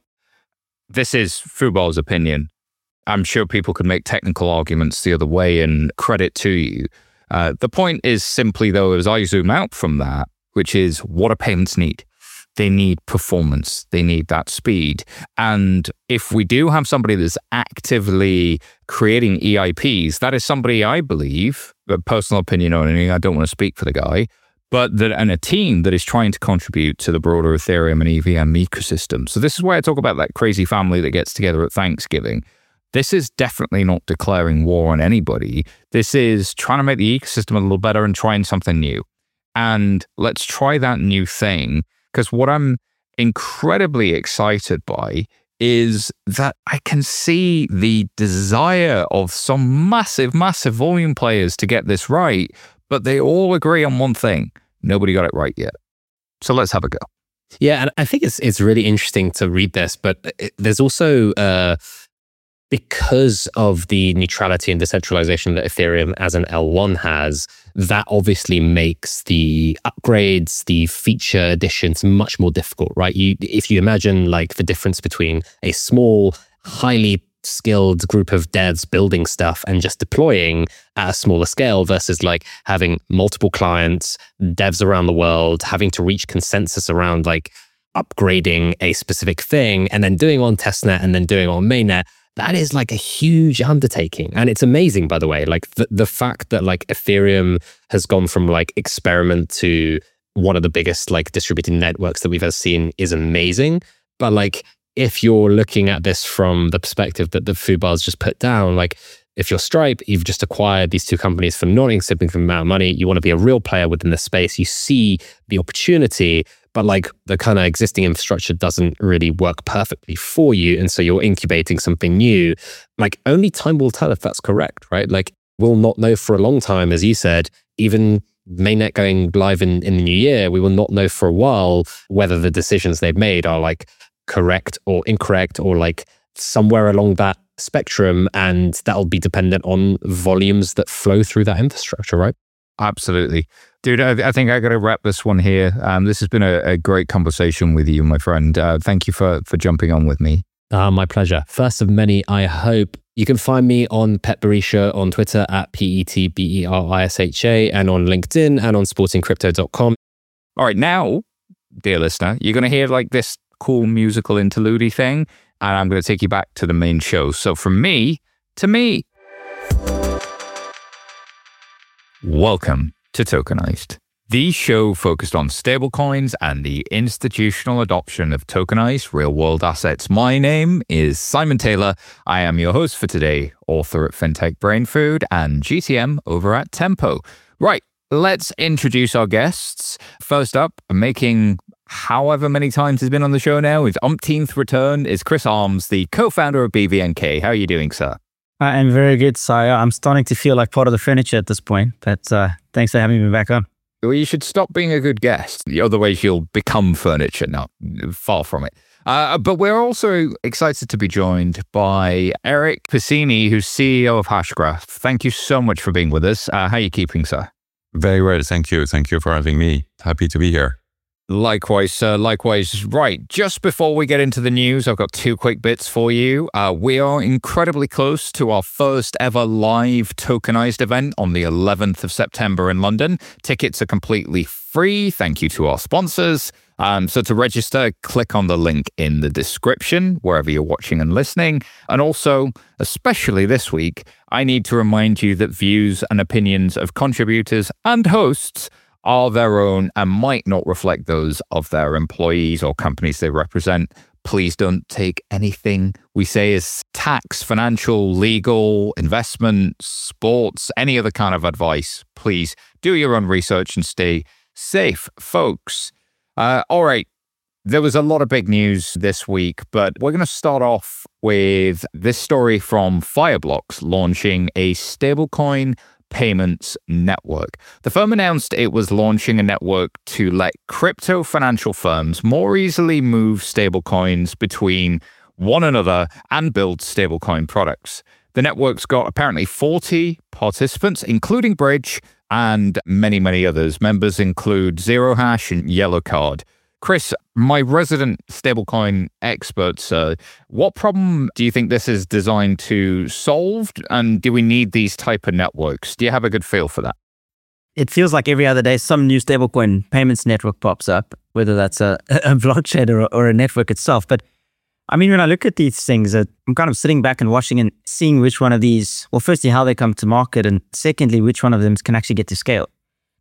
[SPEAKER 1] this is Fubar's opinion. I'm sure people could make technical arguments the other way, and credit to you. Uh, the point is simply, though, as I zoom out from that, which is what do payments need? They need performance. They need that speed. And if we do have somebody that's actively creating E I Ps, that is somebody I believe, a personal opinion only, I don't want to speak for the guy, but that and a team that is trying to contribute to the broader Ethereum and E V M ecosystem. So this is why I talk about that crazy family that gets together at Thanksgiving. This is definitely not declaring war on anybody. This is trying to make the ecosystem a little better and trying something new. And let's try that new thing, because what I'm incredibly excited by is that I can see the desire of some massive, massive volume players to get this right, but they all agree on one thing. Nobody got it right yet. So let's have a go.
[SPEAKER 2] Yeah, and I think it's it's really interesting to read this, but it, there's also, uh, because of the neutrality and decentralization that Ethereum as an L one has, that obviously makes the upgrades, the feature additions much more difficult, right? You, if you imagine like the difference between a small, highly skilled group of devs building stuff and just deploying at a smaller scale versus like having multiple clients, devs around the world, having to reach consensus around like upgrading a specific thing and then doing on testnet and then doing on mainnet. That is like a huge undertaking. And it's amazing, by the way, like the, the fact that like Ethereum has gone from like experiment to one of the biggest like distributed networks that we've ever seen is amazing. But like, if you're looking at this from the perspective that the Fubar's just put down, like if you're Stripe, you've just acquired these two companies for not a significant amount of money. You want to be a real player within the space. You see the opportunity, but like the kind of existing infrastructure doesn't really work perfectly for you. And so you're incubating something new. Like only time will tell if that's correct, right? Like we'll not know for a long time, as you said, even mainnet going live in, in the new year, we will not know for a while whether the decisions they've made are like correct or incorrect or like somewhere along that spectrum. And that'll be dependent on volumes that flow through that infrastructure, right?
[SPEAKER 1] Absolutely. Dude, I, I think I got to wrap this one here. Um, this has been a, a great conversation with you, my friend. Uh, thank you for, for jumping on with me.
[SPEAKER 2] Uh, my pleasure. First of many, I hope. You can find me on Pet Berisha on Twitter at P E T B E R I S H A and on LinkedIn and on sporting crypto dot com.
[SPEAKER 1] All right, now, dear listener, you're going to hear like this cool musical interlude thing, and I'm going to take you back to the main show. So from me to me. Welcome to Tokenized, the show focused on stablecoins and the institutional adoption of tokenized real-world assets. My name is Simon Taylor. I am your host for today, author at FinTech Brain Food and G T M over at Tempo. Right, let's introduce our guests. First up, making however many times he's been on the show now, his umpteenth return, is Chris Arms, the co-founder of B V N K. How are you doing, sir?
[SPEAKER 3] I am very good, Sire. I'm starting to feel like part of the furniture at this point, but uh, thanks for having me back on.
[SPEAKER 1] Well, you should stop being a good guest. Otherwise, you'll become furniture. No, far from it. Uh, but we're also excited to be joined by Eric Piscini, who's C E O of Hashgraph. Thank you so much for being with us. Uh, how are you keeping, sir?
[SPEAKER 4] Very well. Thank you. Thank you for having me. Happy to be here.
[SPEAKER 1] Likewise, sir. Likewise. Right. Just before we get into the news, I've got two quick bits for you. Uh, we are incredibly close to our first ever live tokenized event on the eleventh of September in London. Tickets are completely free. Thank you to our sponsors. Um, so to register, click on the link in the description, wherever you're watching and listening. And also, especially this week, I need to remind you that views and opinions of contributors and hosts are their own and might not reflect those of their employees or companies they represent. Please don't take anything we say as tax, financial, legal, investment, sports, any other kind of advice. Please do your own research and stay safe, folks. Uh, all right. There was a lot of big news this week, but we're going to start off with this story from Fireblocks launching a stablecoin payments network. The firm announced it was launching a network to let crypto financial firms more easily move stablecoins between one another and build stablecoin products. The network's got apparently forty participants, including Bridge and many, many others. Members include Zero Hash and Yellow Card. Chris, my resident stablecoin expert, sir, what problem do you think this is designed to solve? And do we need these type of networks? Do you have a good feel for that?
[SPEAKER 3] It feels like every other day some new stablecoin payments network pops up, whether that's a, a blockchain or, or a network itself. But I mean, when I look at these things, uh, I'm kind of sitting back and watching and seeing which one of these, well, firstly, how they come to market, and secondly, which one of them can actually get to scale.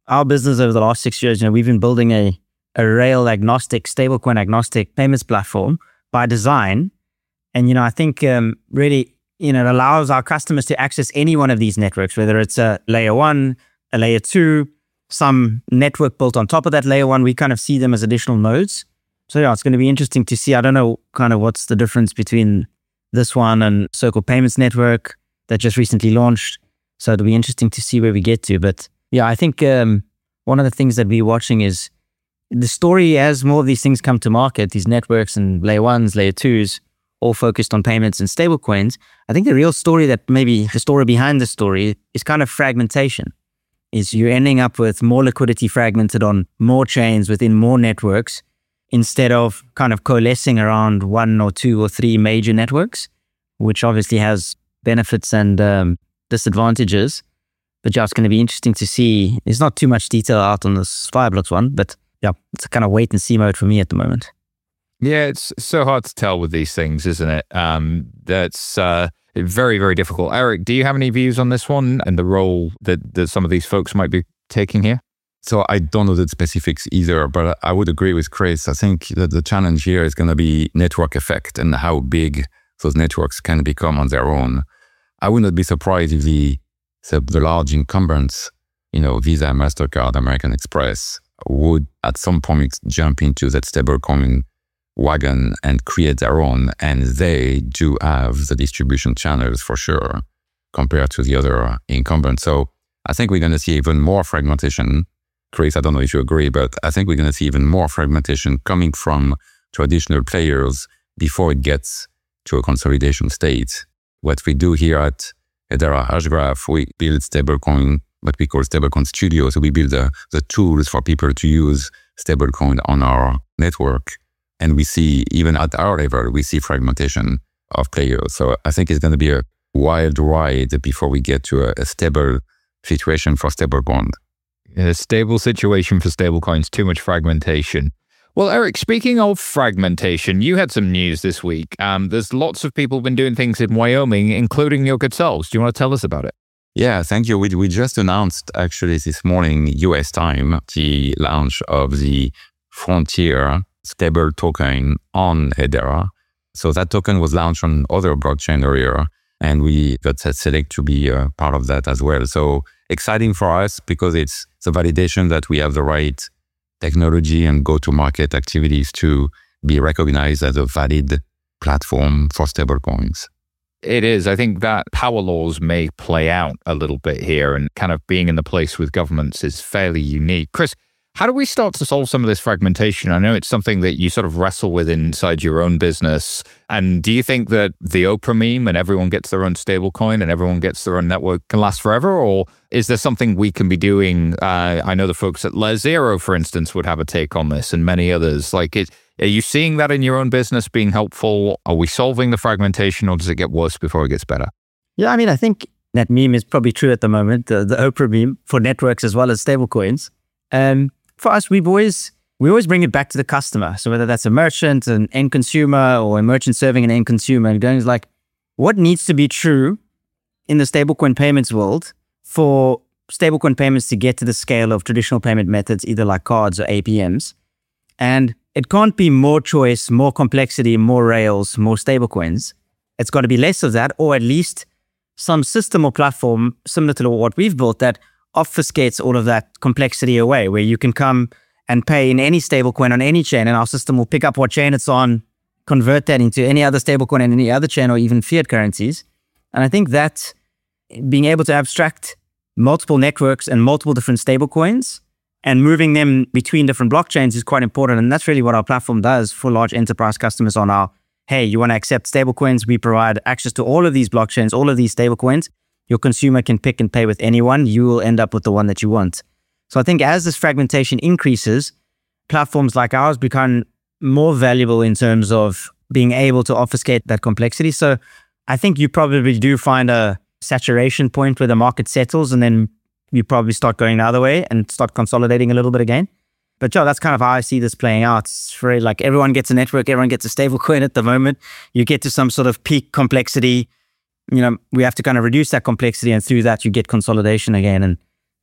[SPEAKER 3] our business over the last six years, you know, we've been building a, a rail agnostic, stablecoin agnostic payments platform by design. And, you know, I think um, really, you know, it allows our customers to access any one of these networks, whether it's a layer one, a layer two, some network built on top of that layer one. We kind of see them as additional nodes. So yeah, it's going to be interesting to see. I don't know kind of what's the difference between this one and Circle Payments Network that just recently launched. So it'll be interesting to see where we get to. But yeah, I think um, one of the things that we're watching is the story as more of these things come to market, these networks and layer ones, layer twos, all focused on payments and stablecoins. I think the real story that maybe the story behind the story is kind of fragmentation. Is you're ending up with more liquidity fragmented on more chains within more networks, instead of kind of coalescing around one or two or three major networks, which obviously has benefits and um, disadvantages. But yeah, it's going to be interesting to see. There's not too much detail out on this Fireblocks one, but yeah, it's a kind of wait and see mode for me at the moment.
[SPEAKER 1] Yeah, it's so hard to tell with these things, isn't it? Um, that's uh, very, very difficult. Eric, do you have any views on this one and the role that, that some of these folks might be taking here?
[SPEAKER 4] So I don't know the specifics either, but I would agree with Chris. I think that the challenge here is going to be network effect and how big those networks can become on their own. I would not be surprised if the, the, the large incumbents, you know, Visa, MasterCard, American Express, would at some point jump into that stablecoin wagon and create their own. And they do have the distribution channels for sure compared to the other incumbents. So I think we're going to see even more fragmentation. Chris, I don't know if you agree, but I think we're going to see even more fragmentation coming from traditional players before it gets to a consolidation state. What we do here at Hedera Hashgraph, we build stablecoin, what we call stablecoin studio. So we build the, the tools for people to use stablecoin on our network. And we see, even at our level, we see fragmentation of players. So I think it's going to be a wild ride before we get to a, a stable situation for stablecoin.
[SPEAKER 1] A stable situation for stablecoins, too much fragmentation. Well, Eric, speaking of fragmentation, you had some news this week. Um, there's lots of people been doing things in Wyoming, including your good selves. Do you want to tell us about it?
[SPEAKER 4] Yeah, thank you. We, we just announced actually this morning, U S time, the launch of the Frontier stable token on Hedera. So that token was launched on other blockchain earlier, and we got select to be a part of that as well. So exciting for us because it's the validation that we have the right technology and go-to-market activities to be recognized as a valid platform for stablecoins.
[SPEAKER 1] It is. I think that power laws may play out a little bit here, and kind of being in the place with governments is fairly unique. Chris, how do we start to solve some of this fragmentation? I know it's something that you sort of wrestle with inside your own business. And do you think that the Oprah meme and everyone gets their own stablecoin and everyone gets their own network can last forever? Or is there something we can be doing? Uh, I know the folks at Layer Zero, for instance, would have a take on this, and many others. Like, it, are you seeing that in your own business being helpful? Are we solving the fragmentation, or does it get worse before it gets better?
[SPEAKER 3] Yeah, I mean, I think that meme is probably true at the moment, the, the Oprah meme for networks as well as stablecoins. Um, For us, we've always, we always bring it back to the customer. So whether that's a merchant, an end consumer, or a merchant serving an end consumer, and going like, what needs to be true in the stablecoin payments world for stablecoin payments to get to the scale of traditional payment methods, either like cards or A P Ms? And it can't be more choice, more complexity, more rails, more stablecoins. It's got to be less of that, or at least some system or platform similar to what we've built that obfuscates all of that complexity away, where you can come and pay in any stablecoin on any chain, and our system will pick up what chain it's on, convert that into any other stablecoin and any other chain, or even fiat currencies. And I think that being able to abstract multiple networks and multiple different stablecoins and moving them between different blockchains is quite important. And that's really what our platform does for large enterprise customers on our, hey, you want to accept stablecoins? We provide access to all of these blockchains, all of these stablecoins. Your consumer can pick and pay with anyone. You will end up with the one that you want. So I think as this fragmentation increases, platforms like ours become more valuable in terms of being able to obfuscate that complexity. So I think you probably do find a saturation point where the market settles, and then you probably start going the other way and start consolidating a little bit again. But yeah, that's kind of how I see this playing out. It's very like everyone gets a network, everyone gets a stable coin at the moment. You get to some sort of peak complexity. You know, we have to kind of reduce that complexity, and through that you get consolidation again. And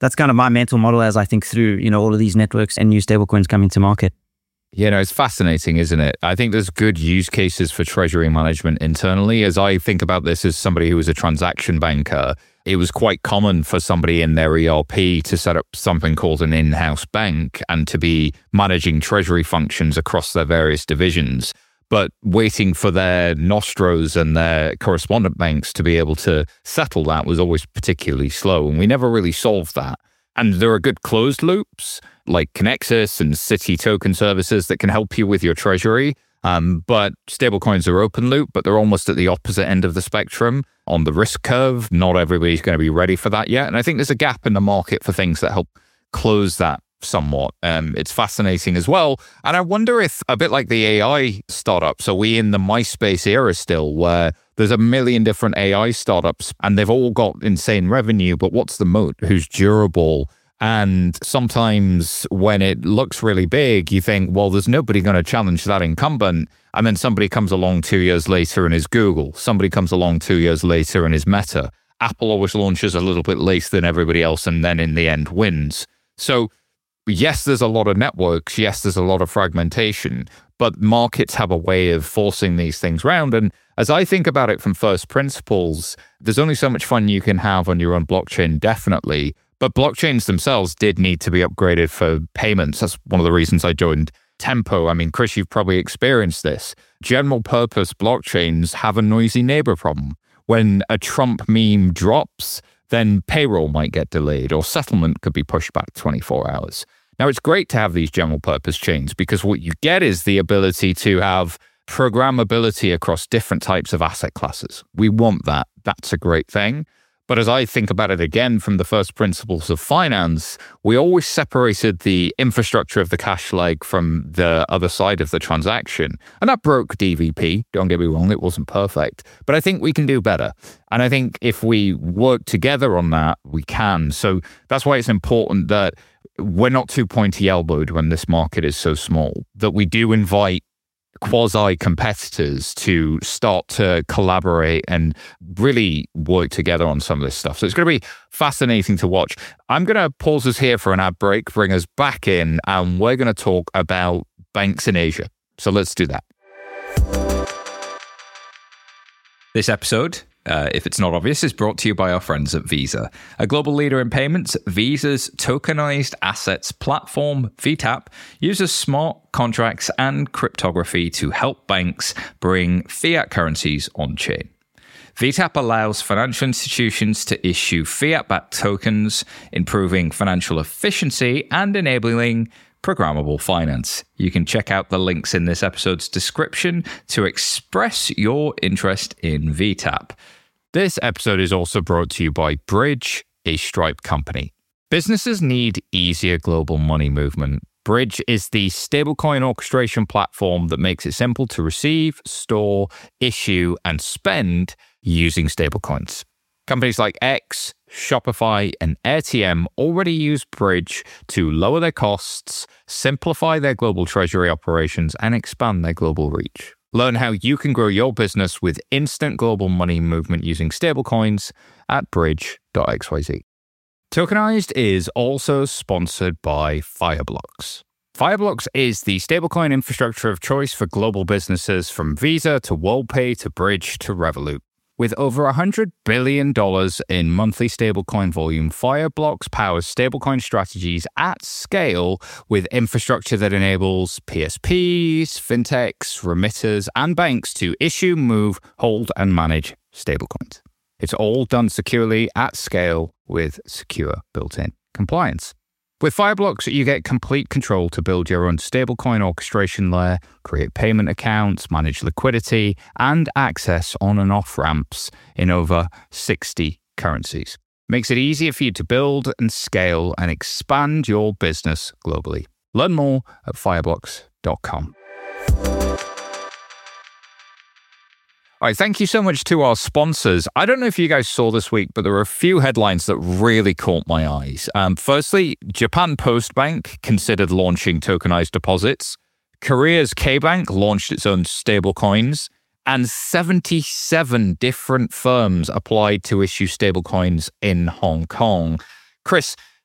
[SPEAKER 3] that's kind of my mental model as I think through, you know, all of these networks and new stablecoins coming to market.
[SPEAKER 1] You know, it's fascinating, isn't it? I think there's good use cases for treasury management internally. As I think about this as somebody who was a transaction banker, it was quite common for somebody in their E R P to set up something called an in-house bank and to be managing treasury functions across their various divisions. But waiting for their Nostros and their correspondent banks to be able to settle that was always particularly slow. And we never really solved that. And there are good closed loops like Connexus and Citi token services that can help you with your treasury. Um, but stablecoins are open loop, but they're almost at the opposite end of the spectrum on the risk curve. Not everybody's going to be ready for that yet. And I think there's a gap in the market for things that help close that somewhat. Um, it's fascinating as well. And I wonder if, a bit like the A I startups, are we in the MySpace era still, where there's a million different A I startups and they've all got insane revenue, but what's the moat? Who's durable? And sometimes when it looks really big, you think, well, there's nobody going to challenge that incumbent. And then somebody comes along two years later and is Google. Somebody comes along two years later and is Meta. Apple always launches a little bit later than everybody else and then in the end wins. So yes, there's a lot of networks. Yes, there's a lot of fragmentation, but markets have a way of forcing these things around. And as I think about it from first principles, there's only so much fun you can have on your own blockchain, definitely. But blockchains themselves did need to be upgraded for payments. That's one of the reasons I joined Tempo. I mean, Chris, you've probably experienced this. General purpose blockchains have a noisy neighbor problem. When a Trump meme drops, then payroll might get delayed or settlement could be pushed back twenty-four hours. Now, it's great to have these general purpose chains because what you get is the ability to have programmability across different types of asset classes. We want that. That's a great thing. But as I think about it again from the first principles of finance, we always separated the infrastructure of the cash leg from the other side of the transaction. And that broke D V P. Don't get me wrong, it wasn't perfect. But I think we can do better. And I think if we work together on that, we can. So that's why it's important that we're not too pointy-elbowed when this market is so small, that we do invite quasi-competitors to start to collaborate and really work together on some of this stuff. So it's going to be fascinating to watch. I'm going to pause us here for an ad break, bring us back in, and we're going to talk about banks in Asia. So let's do that. This episode, Uh, if it's not obvious, is brought to you by our friends at Visa. A global leader in payments, Visa's tokenized assets platform, V TAP, uses smart contracts and cryptography to help banks bring fiat currencies on-chain. V TAP allows financial institutions to issue fiat-backed tokens, improving financial efficiency and enabling programmable finance. You can check out the links in this episode's description to express your interest in V TAP. This episode is also brought to you by Bridge, a Stripe company. Businesses need easier global money movement. Bridge is the stablecoin orchestration platform that makes it simple to receive, store, issue, and spend using stablecoins. Companies like X, Shopify, and A T M already use Bridge to lower their costs, simplify their global treasury operations, and expand their global reach. Learn how you can grow your business with instant global money movement using stablecoins at bridge dot x y z. Tokenized is also sponsored by Fireblocks. Fireblocks is the stablecoin infrastructure of choice for global businesses from Visa to WorldPay to Bridge to Revolut. With over one hundred billion dollars in monthly stablecoin volume, Fireblocks powers stablecoin strategies at scale with infrastructure that enables P S Ps, fintechs, remitters, and banks to issue, move, hold, and manage stablecoins. It's all done securely at scale with secure built-in compliance. With Fireblocks, you get complete control to build your own stablecoin orchestration layer, create payment accounts, manage liquidity, and access on and off ramps in over sixty currencies. Makes it easier for you to build and scale and expand your business globally. Learn more at fireblocks dot com. All right, thank you so much to our sponsors. I don't know if you guys saw this week, but there were a few headlines that really caught my eyes. Um, firstly, Japan Post Bank considered launching tokenized deposits. Korea's K-Bank launched its own stablecoins, and seventy-seven different firms applied to issue stablecoins in Hong Kong. Chris,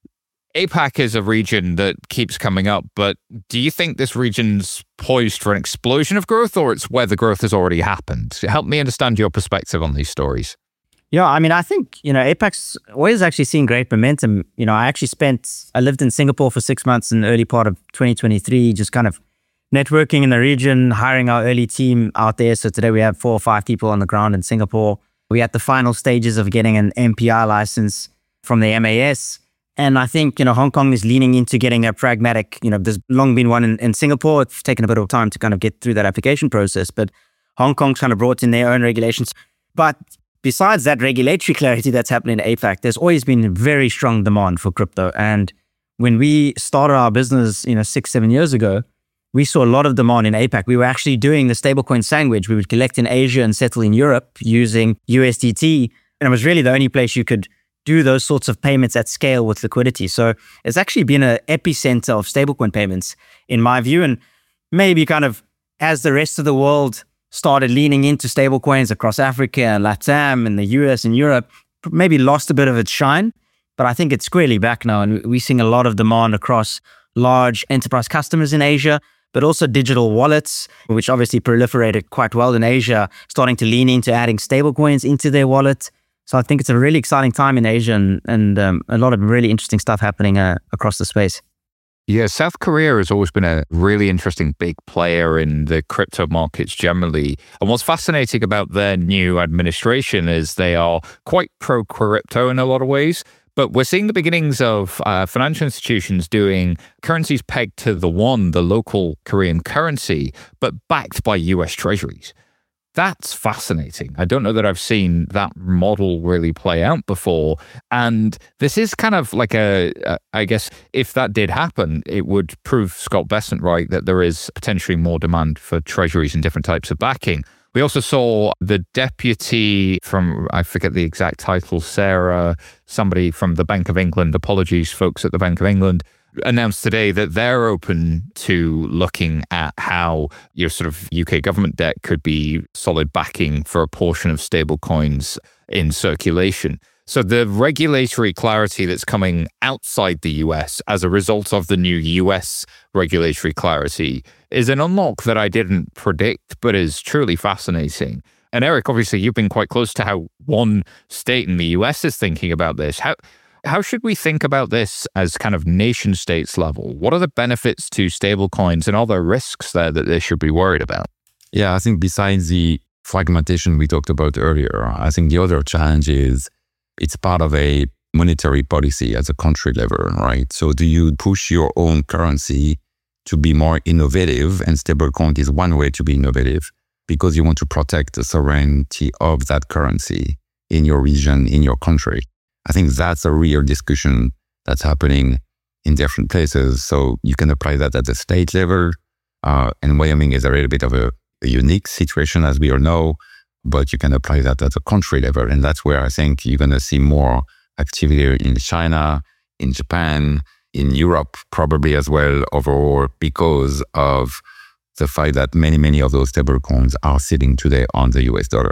[SPEAKER 1] APAC is a region that keeps coming up, but do you think this region's poised for an explosion of growth, or it's where the growth has already happened? Help me understand your perspective on these stories.
[SPEAKER 3] Yeah, I mean, I think, you know, APAC's always actually seen great momentum. You know, I actually spent, I lived in Singapore for six months in the early part of twenty twenty-three, just kind of networking in the region, hiring our early team out there. So today we have four or five people on the ground in Singapore. We at the final stages of getting an M P I license from the M A S. And I think, you know, Hong Kong is leaning into getting a pragmatic, you know, there's long been one in, in Singapore. It's taken a bit of time to kind of get through that application process, but Hong Kong's kind of brought in their own regulations. But besides that regulatory clarity that's happening in APAC, there's always been very strong demand for crypto. And when we started our business, you know, six, seven years ago, we saw a lot of demand in APAC. We were actually doing the stablecoin sandwich. We would collect in Asia and settle in Europe using U S D T. And it was really the only place you could do those sorts of payments at scale with liquidity. So it's actually been an epicenter of stablecoin payments, in my view. And maybe kind of as the rest of the world started leaning into stablecoins across Africa and LATAM and the U S and Europe, maybe lost a bit of its shine. But I think it's squarely back now. And we're seeing a lot of demand across large enterprise customers in Asia, but also digital wallets, which obviously proliferated quite well in Asia, starting to lean into adding stablecoins into their wallet. So I think it's a really exciting time in Asia, and, and um, a lot of really interesting stuff happening uh, across the space.
[SPEAKER 1] Yeah, South Korea has always been a really interesting big player in the crypto markets generally. And what's fascinating about their new administration is they are quite pro-crypto in a lot of ways. But we're seeing the beginnings of uh, financial institutions doing currencies pegged to the won, the local Korean currency, but backed by U S treasuries. That's fascinating. I don't know that I've seen that model really play out before. And this is kind of like a, a I guess, if that did happen, it would prove Scott Bessent right that there is potentially more demand for treasuries and different types of backing. We also saw the deputy from, I forget the exact title, Sarah, somebody from the Bank of England, apologies folks at the Bank of England, announced today that they're open to looking at how your sort of U K government debt could be solid backing for a portion of stable coins in circulation. So the regulatory clarity that's coming outside the U S as a result of the new U S regulatory clarity is an unlock that I didn't predict, but is truly fascinating. And Eric, obviously, you've been quite close to how one state in the U S is thinking about this. How how should we think about this as kind of nation states level? What are the benefits to stablecoins, and are there risks there that they should be worried about?
[SPEAKER 4] Yeah, I think besides the fragmentation we talked about earlier, I think the other challenge is it's part of a monetary policy at the country level, right? So do you push your own currency to be more innovative? And stablecoin is one way to be innovative because you want to protect the sovereignty of that currency in your region, in your country. I think that's a real discussion that's happening in different places. So you can apply that at the state level. Uh, and Wyoming is a little bit of a, a unique situation, as we all know, but you can apply that at the country level. And that's where I think you're going to see more activity in China, in Japan, in Europe, probably as well overall, because of the fact that many, many of those stablecoins are sitting today on the U S dollar.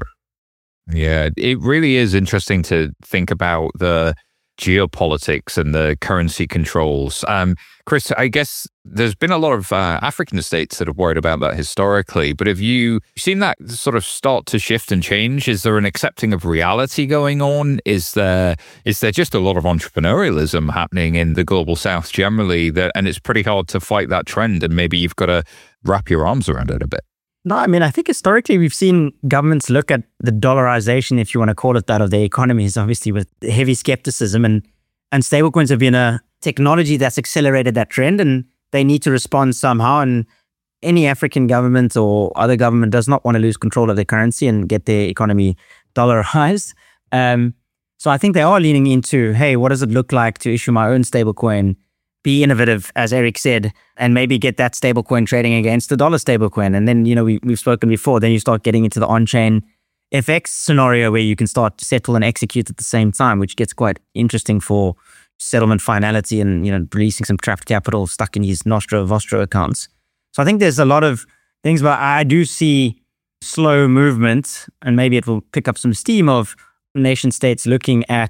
[SPEAKER 1] Yeah, it really is interesting to think about the geopolitics and the currency controls. Um, Chris, I guess there's been a lot of uh, African states that have worried about that historically, but have you seen that sort of start to shift and change? Is there an accepting of reality going on? Is there is there just a lot of entrepreneurialism happening in the global south generally, that, and it's pretty hard to fight that trend, and maybe you've got to wrap your arms around it a bit?
[SPEAKER 3] No, I mean, I think historically we've seen governments look at the dollarization, if you want to call it that, of their economies, obviously with heavy skepticism, and and stablecoins have been a technology that's accelerated that trend, and they need to respond somehow. And any African government or other government does not want to lose control of their currency and get their economy dollarized. Um, so I think they are leaning into, hey, what does it look like to issue my own stablecoin? Be innovative, as Eric said, and maybe get that stablecoin trading against the dollar stablecoin. And then, you know, we, we've spoken before, then you start getting into the on-chain F X scenario where you can start to settle and execute at the same time, which gets quite interesting for settlement finality and, you know, releasing some trapped capital stuck in these Nostro Vostro accounts. So I think there's a lot of things, but I do see slow movement, and maybe it will pick up some steam of nation states looking at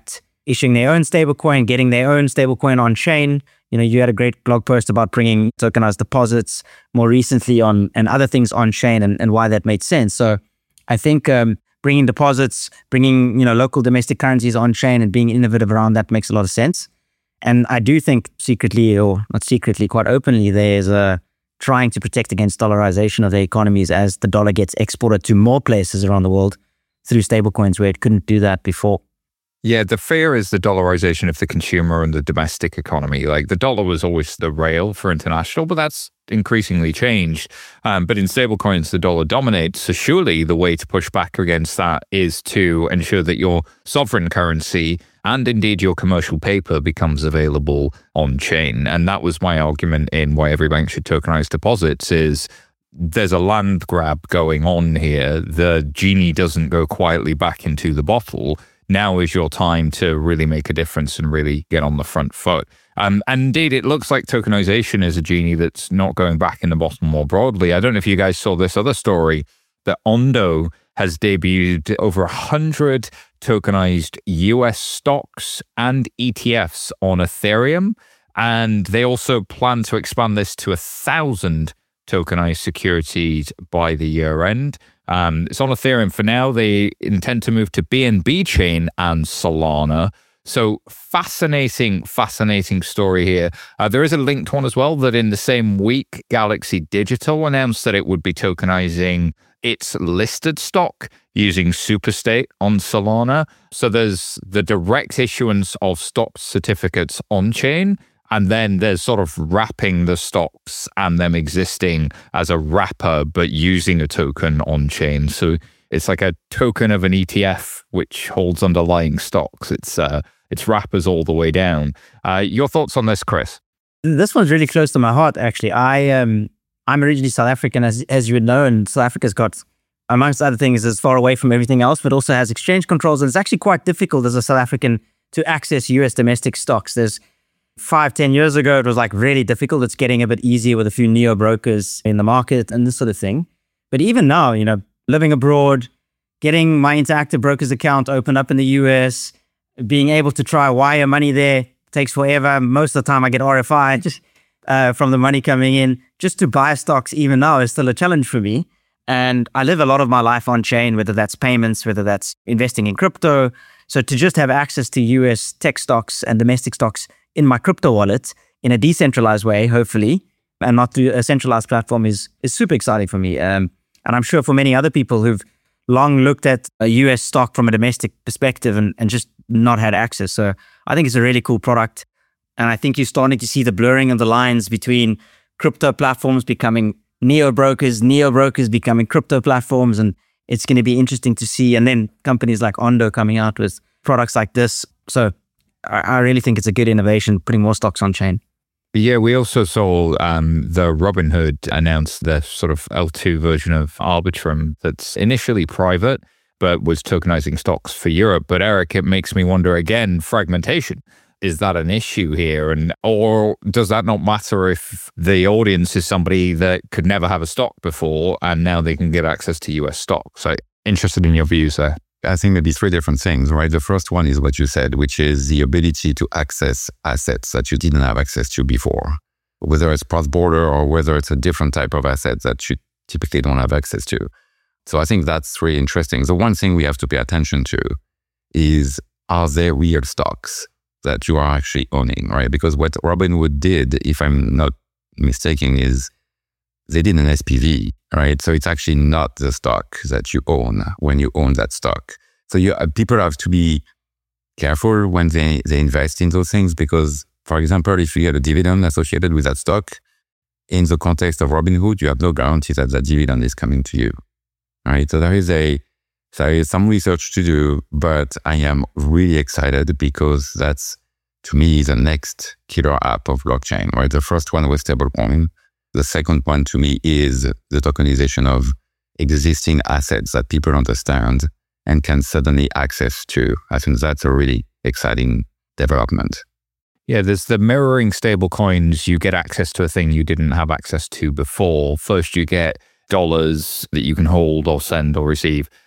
[SPEAKER 3] issuing their own stablecoin, getting their own stablecoin on chain. You know, you had a great blog post about bringing tokenized deposits more recently on and other things on chain and, and why that made sense. So I think um, bringing deposits, bringing, you know, local domestic currencies on chain and being innovative around that makes a lot of sense. And I do think secretly, or not secretly, quite openly, there's a trying to protect against dollarization of the economies as the dollar gets exported to more places around the world through stablecoins where it couldn't do that before.
[SPEAKER 1] Yeah, the fear is the dollarization of the consumer and the domestic economy. Like the dollar was always the rail for international, but that's increasingly changed. Um, but in stablecoins, the dollar dominates. So surely the way to push back against that is to ensure that your sovereign currency and indeed your commercial paper becomes available on chain. And that was my argument in why every bank should tokenize deposits is there's a land grab going on here. The genie doesn't go quietly back into the bottle. Now is your time to really make a difference and really get on the front foot. Um, and indeed, it looks like tokenization is a genie that's not going back in the bottle more broadly. I don't know if you guys saw this other story that Ondo has debuted over one hundred tokenized U S stocks and E T Fs on Ethereum. And they also plan to expand this to one thousand tokenized securities by the year end. Um, it's on Ethereum for now. They intend to move to B N B chain and Solana. So fascinating, fascinating story here. Uh, there is a linked one as well that in the same week, Galaxy Digital announced that it would be tokenizing its listed stock using Superstate on Solana. So there's the direct issuance of stock certificates on chain. And then there's sort of wrapping the stocks and them existing as a wrapper, but using a token on chain. So it's like a token of an E T F, which holds underlying stocks. It's uh, it's wrappers all the way down. Uh, your thoughts on this, Chris?
[SPEAKER 3] This one's really close to my heart, actually. I, um, I'm originally South African, as, as you would know, and South Africa's got, amongst other things, is far away from everything else, but also has exchange controls. And it's actually quite difficult as a South African to access U S domestic stocks. There's Five, ten years ago, it was like really difficult. It's getting a bit easier with a few neo brokers in the market and this sort of thing. But even now, you know, living abroad, getting my Interactive Brokers account opened up in the U S, being able to try wire money there takes forever. Most of the time I get R F I just uh, from the money coming in. Just to buy stocks even now is still a challenge for me. And I live a lot of my life on chain, whether that's payments, whether that's investing in crypto. So to just have access to U S tech stocks and domestic stocks in my crypto wallet in a decentralized way, hopefully, and not through a centralized platform is is super exciting for me. Um, and I'm sure for many other people who've long looked at a U S stock from a domestic perspective and, and just not had access. So I think it's a really cool product. And I think you're starting to see the blurring of the lines between crypto platforms becoming neo brokers, neo brokers becoming crypto platforms. And it's going to be interesting to see. And then companies like Ondo coming out with products like this. So I really think it's a good innovation, putting more stocks on chain.
[SPEAKER 1] Yeah, we also saw um, the Robinhood announce the sort of L two version of Arbitrum that's initially private, but was tokenizing stocks for Europe. But Eric, it makes me wonder again, fragmentation. Is that an issue here? And or does that not matter if the audience is somebody that could never have a stock before and now they can get access to U S stocks? So interested in your views there.
[SPEAKER 4] I think maybe three different things, right? The first one is what you said, which is the ability to access assets that you didn't have access to before, whether it's cross-border or whether it's a different type of asset that you typically don't have access to. So I think that's really interesting. The one thing we have to pay attention to is, are there real stocks that you are actually owning, right? Because what Robinhood did, if I'm not mistaken, is they did an S P V, right? So it's actually not the stock that you own when you own that stock. So you, uh, people have to be careful when they, they invest in those things because, for example, if you get a dividend associated with that stock, in the context of Robinhood, you have no guarantee that that dividend is coming to you, right? So there is a there is some research to do, but I am really excited because that's, to me, the next killer app of blockchain, right? The first one was stablecoin. The second one to me is the tokenization of existing assets that people understand and can suddenly access to. I think that's a really exciting development.
[SPEAKER 1] Yeah, there's the mirroring stablecoins. You get access to a thing you didn't have access to before. First, you get dollars that you can hold or send or receive.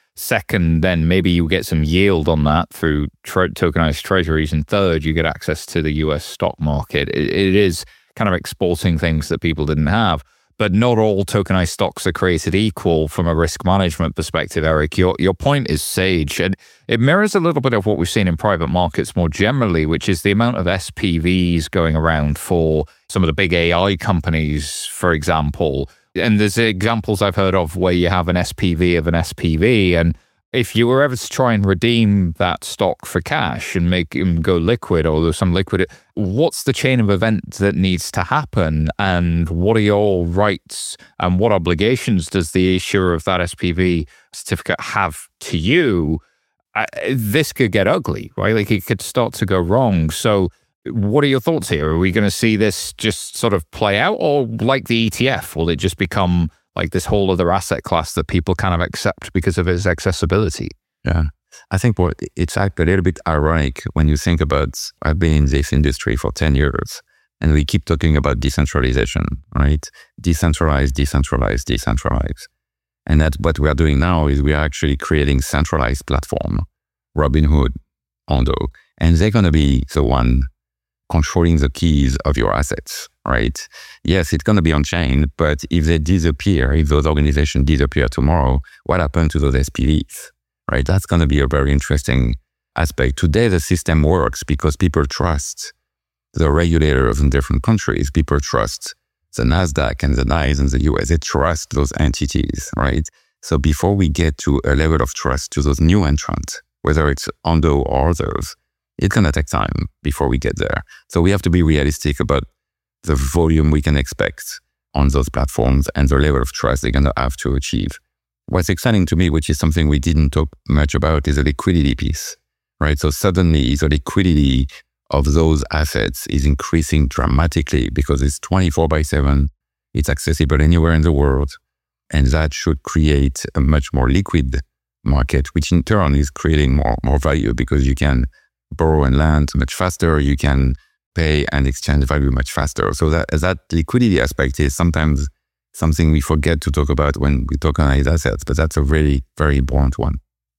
[SPEAKER 1] Second, then maybe you get some yield on that through tre- tokenized treasuries. And third, you get access to the U S stock market. It, it is kind of exporting things that people didn't have. But not all tokenized stocks are created equal from a risk management perspective, Eric. Your your point is sage. And it mirrors a little bit of what we've seen in private markets more generally, which is the amount of S P Vs going around for some of the big A I companies, for example. And there's examples I've heard of where you have an S P V of an S P V. And if you were ever to try and redeem that stock for cash and make them go liquid, or there's some liquid, what's the chain of events that needs to happen? And what are your rights and what obligations does the issuer of that S P V certificate have to you? Uh, this could get ugly, right? Like it could start to go wrong. So what are your thoughts here? Are we going to see this just sort of play out, or like the E T F, will it just become like this whole other asset class that people kind of accept because of its accessibility?
[SPEAKER 4] Yeah. I think what it's like a little bit ironic when you think about, I've been in this industry for ten years and we keep talking about decentralization, right? Decentralized, decentralized, decentralized. And that what we are doing now is we are actually creating centralized platform, Robinhood, Ondo, and they're going to be the one controlling the keys of your assets, right? Yes, it's going to be on chain, but if they disappear, if those organizations disappear tomorrow, what happened to those S P Vs, right? That's going to be a very interesting aspect. Today, the system works because people trust the regulators in different countries. People trust the NASDAQ and the N Y S E in the U S. They trust those entities, right? So before we get to a level of trust to those new entrants, whether it's Ondo or others, it's going to take time before we get there. So we have to be realistic about the volume we can expect on those platforms and the level of trust they're going to have to achieve. What's exciting to me, which is something we didn't talk much about, is the liquidity piece, right? So suddenly the liquidity of those assets is increasing dramatically because it's twenty-four by seven, it's accessible anywhere in the world, and that should create a much more liquid market, which in turn is creating more, more value because you can borrow and lend much faster, you can pay and exchange value much faster. So that that liquidity aspect is sometimes something we forget to talk about when we tokenize assets, but that's a really very important one.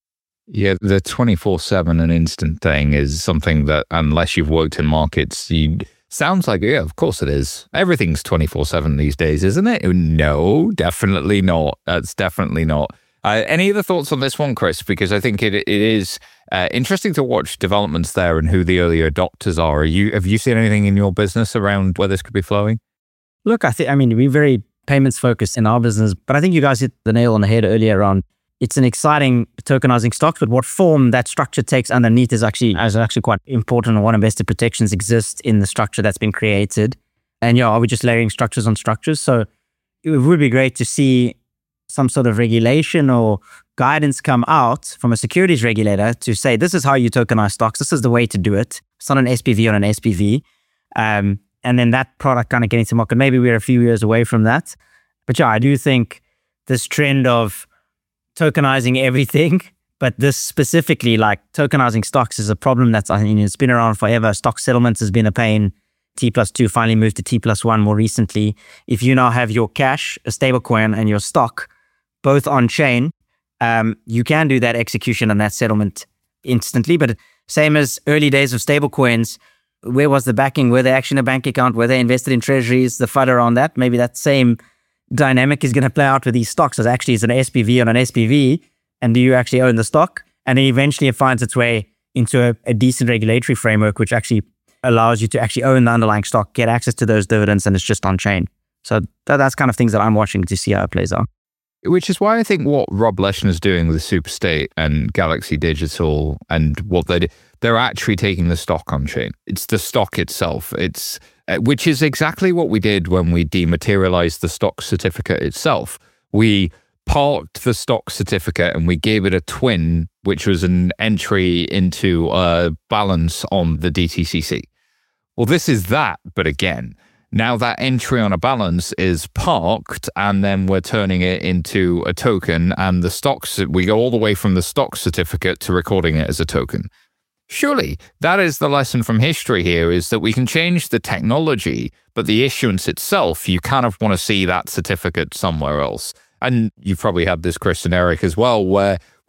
[SPEAKER 1] Yeah, the twenty-four seven and instant thing is something that, unless you've worked in markets, you sounds like, yeah, of course it is. Everything's twenty-four seven these days, isn't it? No, definitely not. That's definitely not. Uh, any other thoughts on this one, Chris? Because I think it it is uh, interesting to watch developments there and who the early adopters are. Are you have you seen anything in your business around where this could be flowing?
[SPEAKER 3] Look, I think I mean we're very payments focused in our business, but I think you guys hit the nail on the head earlier on. It's an exciting tokenizing stocks, but what form that structure takes underneath is actually is actually quite important, and what investor protections exist in the structure that's been created. And yeah, are we just layering structures on structures? So it would be great to see some sort of regulation or guidance come out from a securities regulator to say, this is how you tokenize stocks. This is the way to do it. It's not an S P V on an S P V. Um, and then that product kind of getting to market. Maybe we're a few years away from that. But yeah, I do think this trend of tokenizing everything, but this specifically, like tokenizing stocks, is a problem that's, I mean, it's been around forever. Stock settlements has been a pain. T plus two finally moved to T plus one more recently. If you now have your cash, a stable coin, and your stock both on chain, um, you can do that execution and that settlement instantly. But same as early days of stable coins, where was the backing? Were they actually in a bank account? Were they invested in treasuries? The F U D around that? Maybe that same dynamic is going to play out with these stocks as actually it's an S P V on an S P V. And do you actually own the stock? And then eventually it finds its way into a, a decent regulatory framework, which actually allows you to actually own the underlying stock, get access to those dividends, and it's just on chain. So that, that's kind of things that I'm watching to see how it plays out.
[SPEAKER 1] Which is why I think what Rob Leschner's doing with Superstate and Galaxy Digital and what they do, they're actually taking the stock on chain. It's the stock itself. It's uh, which is exactly what we did when we dematerialized the stock certificate itself. We parked the stock certificate and we gave it a twin, which was an entry into a balance on the D T C C. Well, this is that, but again, now that entry on a balance is parked, and then we're turning it into a token, and the stocks, we go all the way from the stock certificate to recording it as a token. Surely that is the lesson from history here, is that we can change the technology, but the issuance itself, you kind of want to see that certificate somewhere else. And you've probably had this, Chris and Eric, as well, where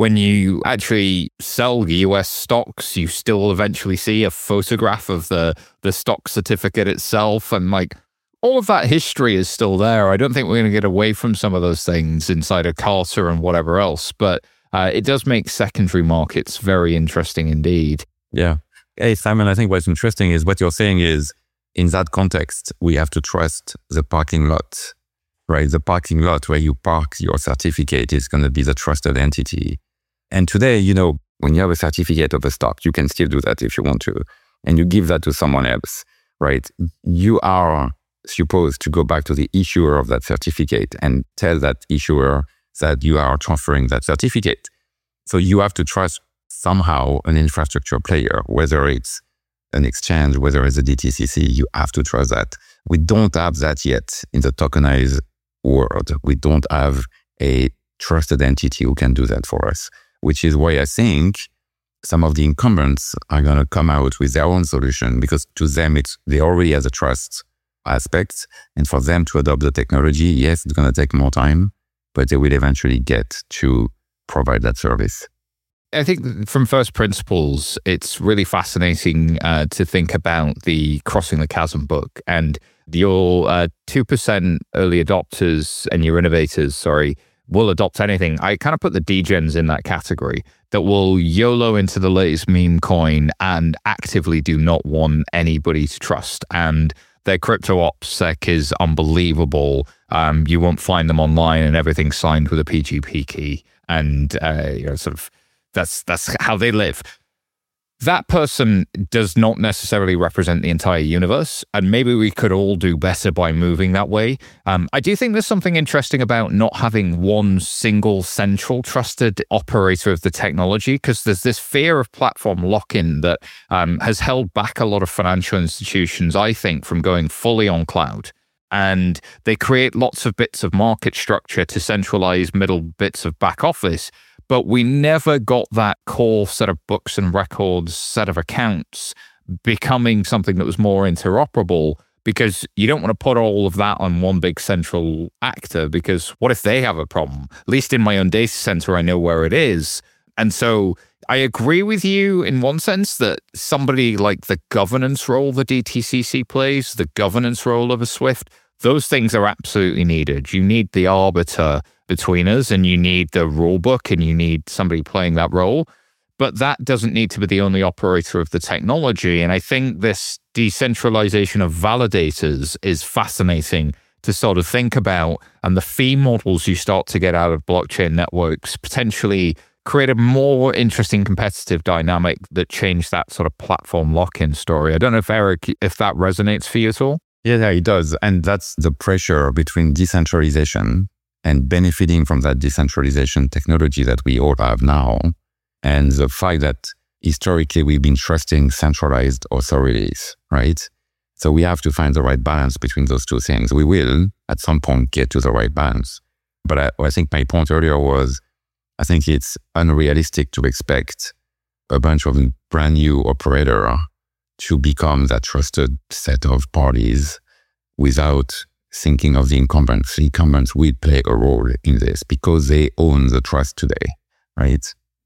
[SPEAKER 1] when you actually sell U S stocks, you still eventually see a photograph of the, the stock certificate itself. And like all of that history is still there. I don't think we're going to get away from some of those things inside of Carta and whatever else. But uh, it does make secondary markets very interesting indeed.
[SPEAKER 4] Yeah. Hey, Simon, I think what's interesting is what you're saying is in that context, we have to trust the parking lot, right? The parking lot where you park your certificate is going to be the trusted entity. And today, you know, when you have a certificate of a stock, you can still do that if you want to, and you give that to someone else, right? You are supposed to go back to the issuer of that certificate and tell that issuer that you are transferring that certificate. So you have to trust somehow an infrastructure player, whether it's an exchange, whether it's a D T C C, you have to trust that. We don't have that yet in the tokenized world. We don't have a trusted entity who can do that for us, which is why I think some of the incumbents are going to come out with their own solution, because to them, it's they already have the trust aspects. And for them to adopt the technology, yes, it's going to take more time, but they will eventually get to provide that service.
[SPEAKER 1] I think from first principles, it's really fascinating uh, to think about the Crossing the Chasm book, and your uh, two percent early adopters and your innovators, sorry, will adopt anything. I kind of put the degens in that category that will YOLO into the latest meme coin and actively do not want anybody to trust. And their crypto ops sec is unbelievable. Um, you won't find them online, and everything's signed with a P G P key. And uh, you know, sort of that's that's how they live. That person does not necessarily represent the entire universe, and maybe we could all do better by moving that way. Um, I do think there's something interesting about not having one single central trusted operator of the technology, because there's this fear of platform lock-in that um, has held back a lot of financial institutions, I think, from going fully on cloud. And they create lots of bits of market structure to centralize middle bits of back office. But we never got that core set of books and records, set of accounts, becoming something that was more interoperable, because you don't want to put all of that on one big central actor, because what if they have a problem? At least in my own data center, I know where it is. And so I agree with you in one sense that somebody like the governance role the D T C C plays, the governance role of a Swift, those things are absolutely needed. You need the arbiter between us, and you need the rule book, and you need somebody playing that role. But that doesn't need to be the only operator of the technology. And I think this decentralization of validators is fascinating to sort of think about, and the fee models you start to get out of blockchain networks potentially create a more interesting competitive dynamic that change that sort of platform lock-in story. I don't know if Eric, if that resonates for you at all?
[SPEAKER 4] Yeah, yeah, it does. And that's the pressure between decentralization and benefiting from that decentralization technology that we all have now, and the fact that historically we've been trusting centralized authorities, right? So we have to find the right balance between those two things. We will, at some point, get to the right balance. But I, I think my point earlier was, I think it's unrealistic to expect a bunch of brand new operator to become that trusted set of parties without thinking of the incumbents. The incumbents will play a role in this because they own the trust today, right?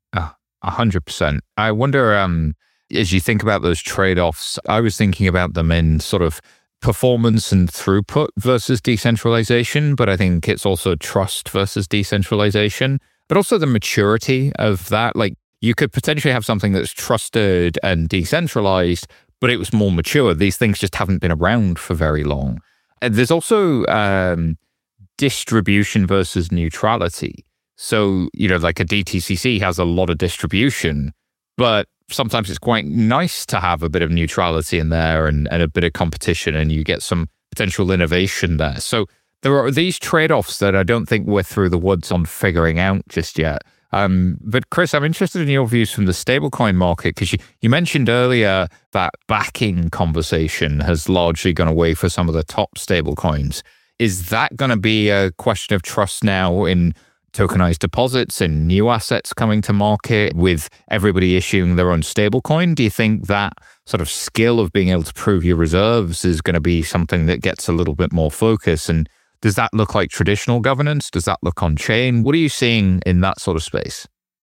[SPEAKER 1] A hundred percent. I wonder, um, as you think about those trade-offs, I was thinking about them in sort of performance and throughput versus decentralization, but I think it's also trust versus decentralization, but also the maturity of that. Like, you could potentially have something that's trusted and decentralized, but it was more mature. These things just haven't been around for very long. And there's also um, distribution versus neutrality. So, you know, like a D T C C has a lot of distribution, but sometimes it's quite nice to have a bit of neutrality in there and, and a bit of competition, and you get some potential innovation there. So there are these trade-offs that I don't think we're through the woods on figuring out just yet. Um, but Chris, I'm interested in your views from the stablecoin market, because you, you mentioned earlier that backing conversation has largely gone away for some of the top stablecoins. Is that going to be a question of trust now in tokenized deposits and new assets coming to market with everybody issuing their own stablecoin? Do you think that sort of skill of being able to prove your reserves is going to be something that gets a little bit more focus? And does that look like traditional governance? Does that look on chain? What are you seeing in that sort of space?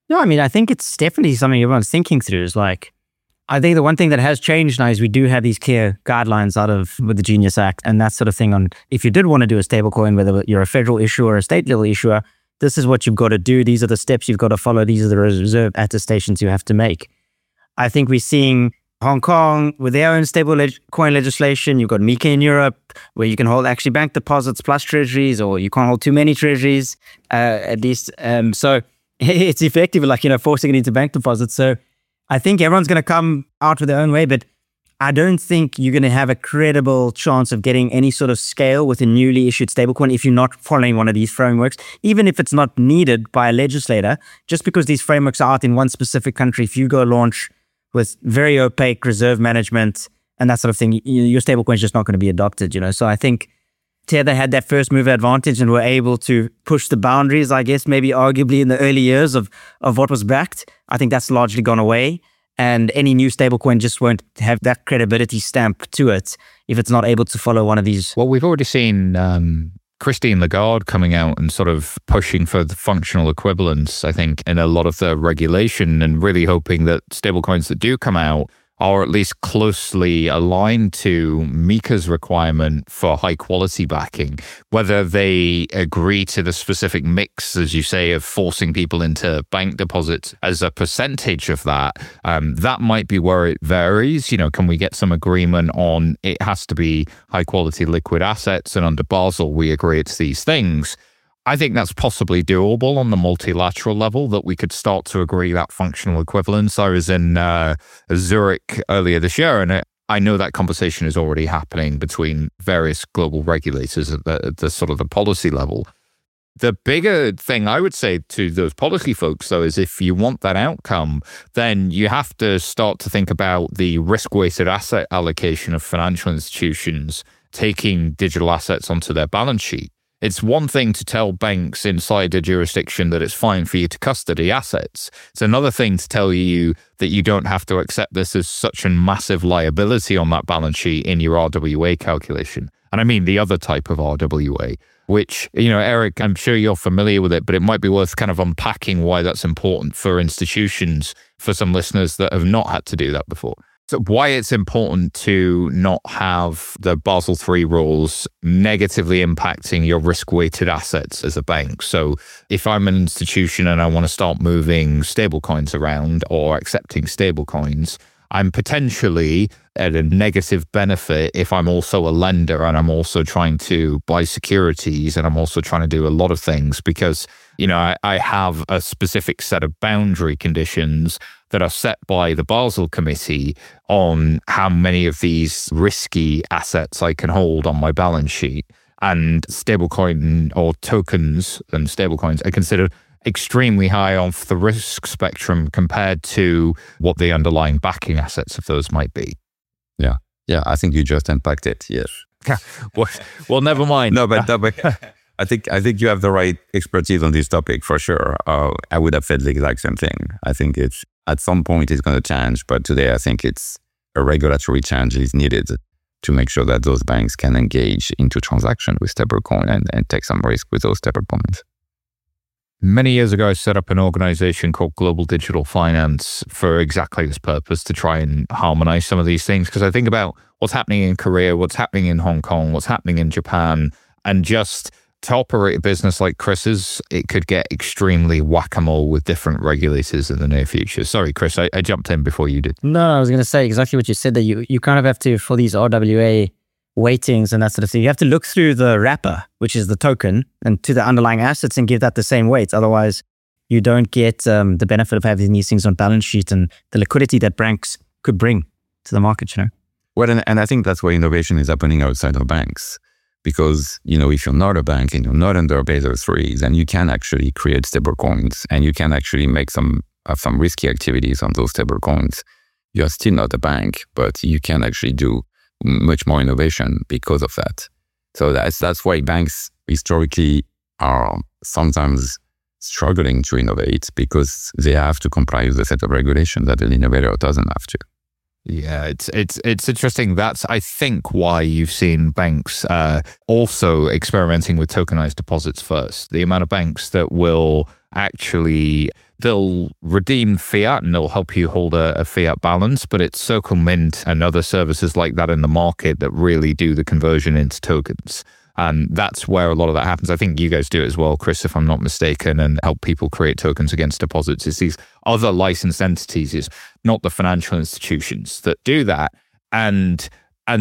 [SPEAKER 3] No, I mean, I think it's definitely something everyone's thinking through. Is like, I think the one thing that has changed now is we do have these clear guidelines out of with the Genius Act and that sort of thing on if you did want to do a stablecoin, whether you're a federal issuer or a state level issuer, this is what you've got to do. These are the steps you've got to follow. These are the reserve attestations you have to make. I think we're seeing Hong Kong with their own stable leg- coin legislation. You've got MiCA in Europe where you can hold actually bank deposits plus treasuries, or you can't hold too many treasuries, uh, at least. Um, so it's effective, like, you know, forcing it into bank deposits. So I think everyone's going to come out with their own way, but I don't think you're going to have a credible chance of getting any sort of scale with a newly issued stablecoin if you're not following one of these frameworks, even if it's not needed by a legislator. Just because these frameworks are out in one specific country, if you go launch with very opaque reserve management and that sort of thing, you, your stablecoin is just not going to be adopted, you know. So I think Tether had that first mover advantage and were able to push the boundaries, I guess, maybe arguably in the early years of, of what was backed. I think that's largely gone away. And any new stablecoin just won't have that credibility stamp to it if it's not able to follow one of these.
[SPEAKER 1] Well, we've already seen um, Christine Lagarde coming out and sort of pushing for the functional equivalence, I think, in a lot of the regulation, and really hoping that stablecoins that do come out are at least closely aligned to MiCA's requirement for high quality backing. Whether they agree to the specific mix, as you say, of forcing people into bank deposits as a percentage of that, um, that might be where it varies. You know, can we get some agreement on it has to be high quality liquid assets, and under Basel we agree it's these things? I think that's possibly doable on the multilateral level, that we could start to agree that functional equivalence. I was in uh, Zurich earlier this year, and I know that conversation is already happening between various global regulators at the, at the sort of the policy level. The bigger thing I would say to those policy folks, though, is if you want that outcome, then you have to start to think about the risk-weighted asset allocation of financial institutions taking digital assets onto their balance sheet. It's one thing to tell banks inside a jurisdiction that it's fine for you to custody assets. It's another thing to tell you that you don't have to accept this as such a massive liability on that balance sheet in your R W A calculation. And I mean the other type of R W A, which, you know, Eric, I'm sure you're familiar with it, but it might be worth kind of unpacking why that's important for institutions, for some listeners that have not had to do that before. So why it's important to not have the Basel three rules negatively impacting your risk-weighted assets as a bank. So if I'm an institution and I want to start moving stablecoins around or accepting stablecoins, I'm potentially at a negative benefit if I'm also a lender and I'm also trying to buy securities and I'm also trying to do a lot of things, because, you know, I, I have a specific set of boundary conditions that are set by the Basel Committee on how many of these risky assets I can hold on my balance sheet. And stablecoin or tokens and stablecoins are considered extremely high off the risk spectrum compared to what the underlying backing assets of those might be.
[SPEAKER 4] Yeah. Yeah. I think you just unpacked it. Yes.
[SPEAKER 1] well, well, never mind.
[SPEAKER 4] No, but, no, but I think I think you have the right expertise on this topic for sure. Uh, I would have said the exact same thing. I think it's at some point it's going to change, but today I think it's a regulatory change is needed to make sure that those banks can engage into transaction with stablecoin and, and take some risk with those stablecoins.
[SPEAKER 1] Many years ago, I set up an organization called Global Digital Finance for exactly this purpose, to try and harmonize some of these things. Because I think about what's happening in Korea, what's happening in Hong Kong, what's happening in Japan, and just to operate a business like Chris's, it could get extremely whack-a-mole with different regulators in the near future. Sorry, Chris, I, I jumped in before you did.
[SPEAKER 3] No, I was going to say exactly what you said, that you, you kind of have to, for these R W A weightings and that sort of thing, you have to look through the wrapper, which is the token, and to the underlying assets and give that the same weight. Otherwise, you don't get um, the benefit of having these things on balance sheet and the liquidity that banks could bring to the market, you know?
[SPEAKER 4] Well, and, and I think that's why innovation is happening outside of banks. Because, you know, if you're not a bank and you're not under Basel three, then you can actually create stable coins and you can actually make some have some risky activities on those stable coins. You're still not a bank, but you can actually do much more innovation because of that. So that's that's why banks historically are sometimes struggling to innovate, because they have to comply with a set of regulations that an innovator doesn't have to.
[SPEAKER 1] Yeah, it's it's it's interesting. That's, I think, why you've seen banks uh, also experimenting with tokenized deposits first. The amount of banks that will actually they'll redeem fiat and they'll help you hold a, a fiat balance, but it's CircleMint and other services like that in the market that really do the conversion into tokens. And that's where a lot of that happens. I think you guys do it as well, Chris, if I'm not mistaken, and help people create tokens against deposits. It's these other licensed entities, it's not the financial institutions that do that. And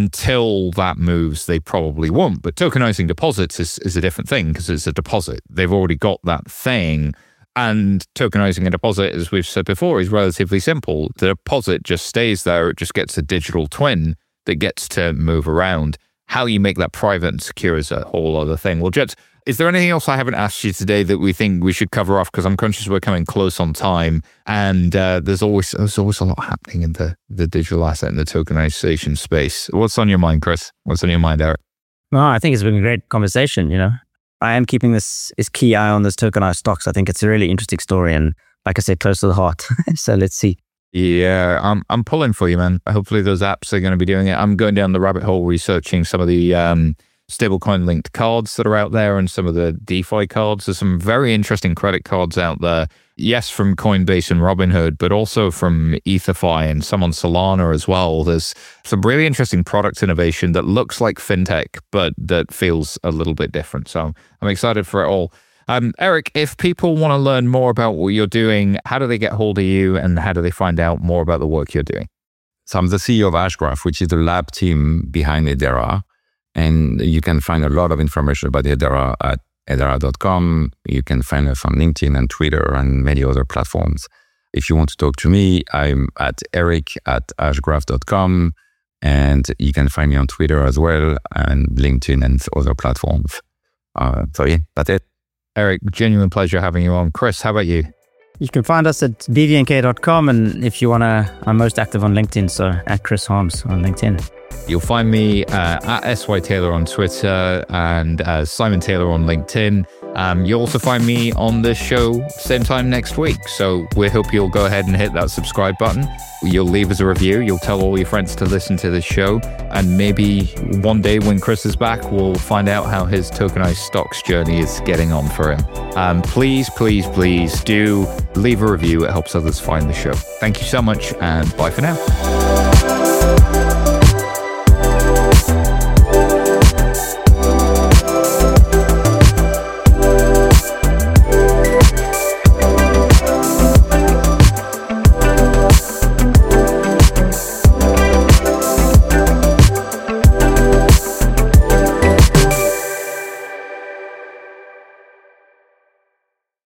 [SPEAKER 1] until that moves, they probably won't. But tokenizing deposits is, is a different thing because it's a deposit. They've already got that thing. And tokenizing a deposit, as we've said before, is relatively simple. The deposit just stays there. It just gets a digital twin that gets to move around. How you make that private and secure is a whole other thing. Well, Jets, is there anything else I haven't asked you today that we think we should cover off? Because I'm conscious we're coming close on time, and uh, there's always there's always a lot happening in the, the digital asset and the tokenization space. What's on your mind, Chris? What's on your mind, Eric?
[SPEAKER 3] No, I think it's been a great conversation. You know, I am keeping this, this key eye on this tokenized stocks. I think it's a really interesting story, and like I said, close to the heart. So let's see.
[SPEAKER 1] Yeah, I'm I'm pulling for you, man. Hopefully those apps are going to be doing it. I'm going down the rabbit hole researching some of the um, stablecoin linked cards that are out there and some of the DeFi cards. There's some very interesting credit cards out there. Yes, from Coinbase and Robinhood, but also from EtherFi and some on Solana as well. There's some really interesting product innovation that looks like fintech, but that feels a little bit different. So I'm excited for it all. Um, Eric, if people want to learn more about what you're doing, how do they get hold of you and how do they find out more about the work you're doing?
[SPEAKER 4] So I'm the C E O of Hashgraph, which is the lab team behind Hedera. And you can find a lot of information about Hedera at hedera dot com. You can find us on LinkedIn and Twitter and many other platforms. If you want to talk to me, I'm at eric at hashgraph dot com. And you can find me on Twitter as well and LinkedIn and other platforms. Uh, so yeah, that's it.
[SPEAKER 1] Eric, genuine pleasure having you on. Chris, how about you?
[SPEAKER 3] You can find us at b v n k dot com, and if you want to, I'm most active on LinkedIn, so at Chris Harms on LinkedIn.
[SPEAKER 1] You'll find me uh, at S Y Taylor on Twitter and uh, Simon Taylor on LinkedIn. Um, you'll also find me on this show same time next week. So we hope you'll go ahead and hit that subscribe button. You'll leave us a review. You'll tell all your friends to listen to this show. And maybe one day when Chris is back, we'll find out how his tokenized stocks journey is getting on for him. Um, please, please, please do leave a review. It helps others find the show. Thank you so much and bye for now.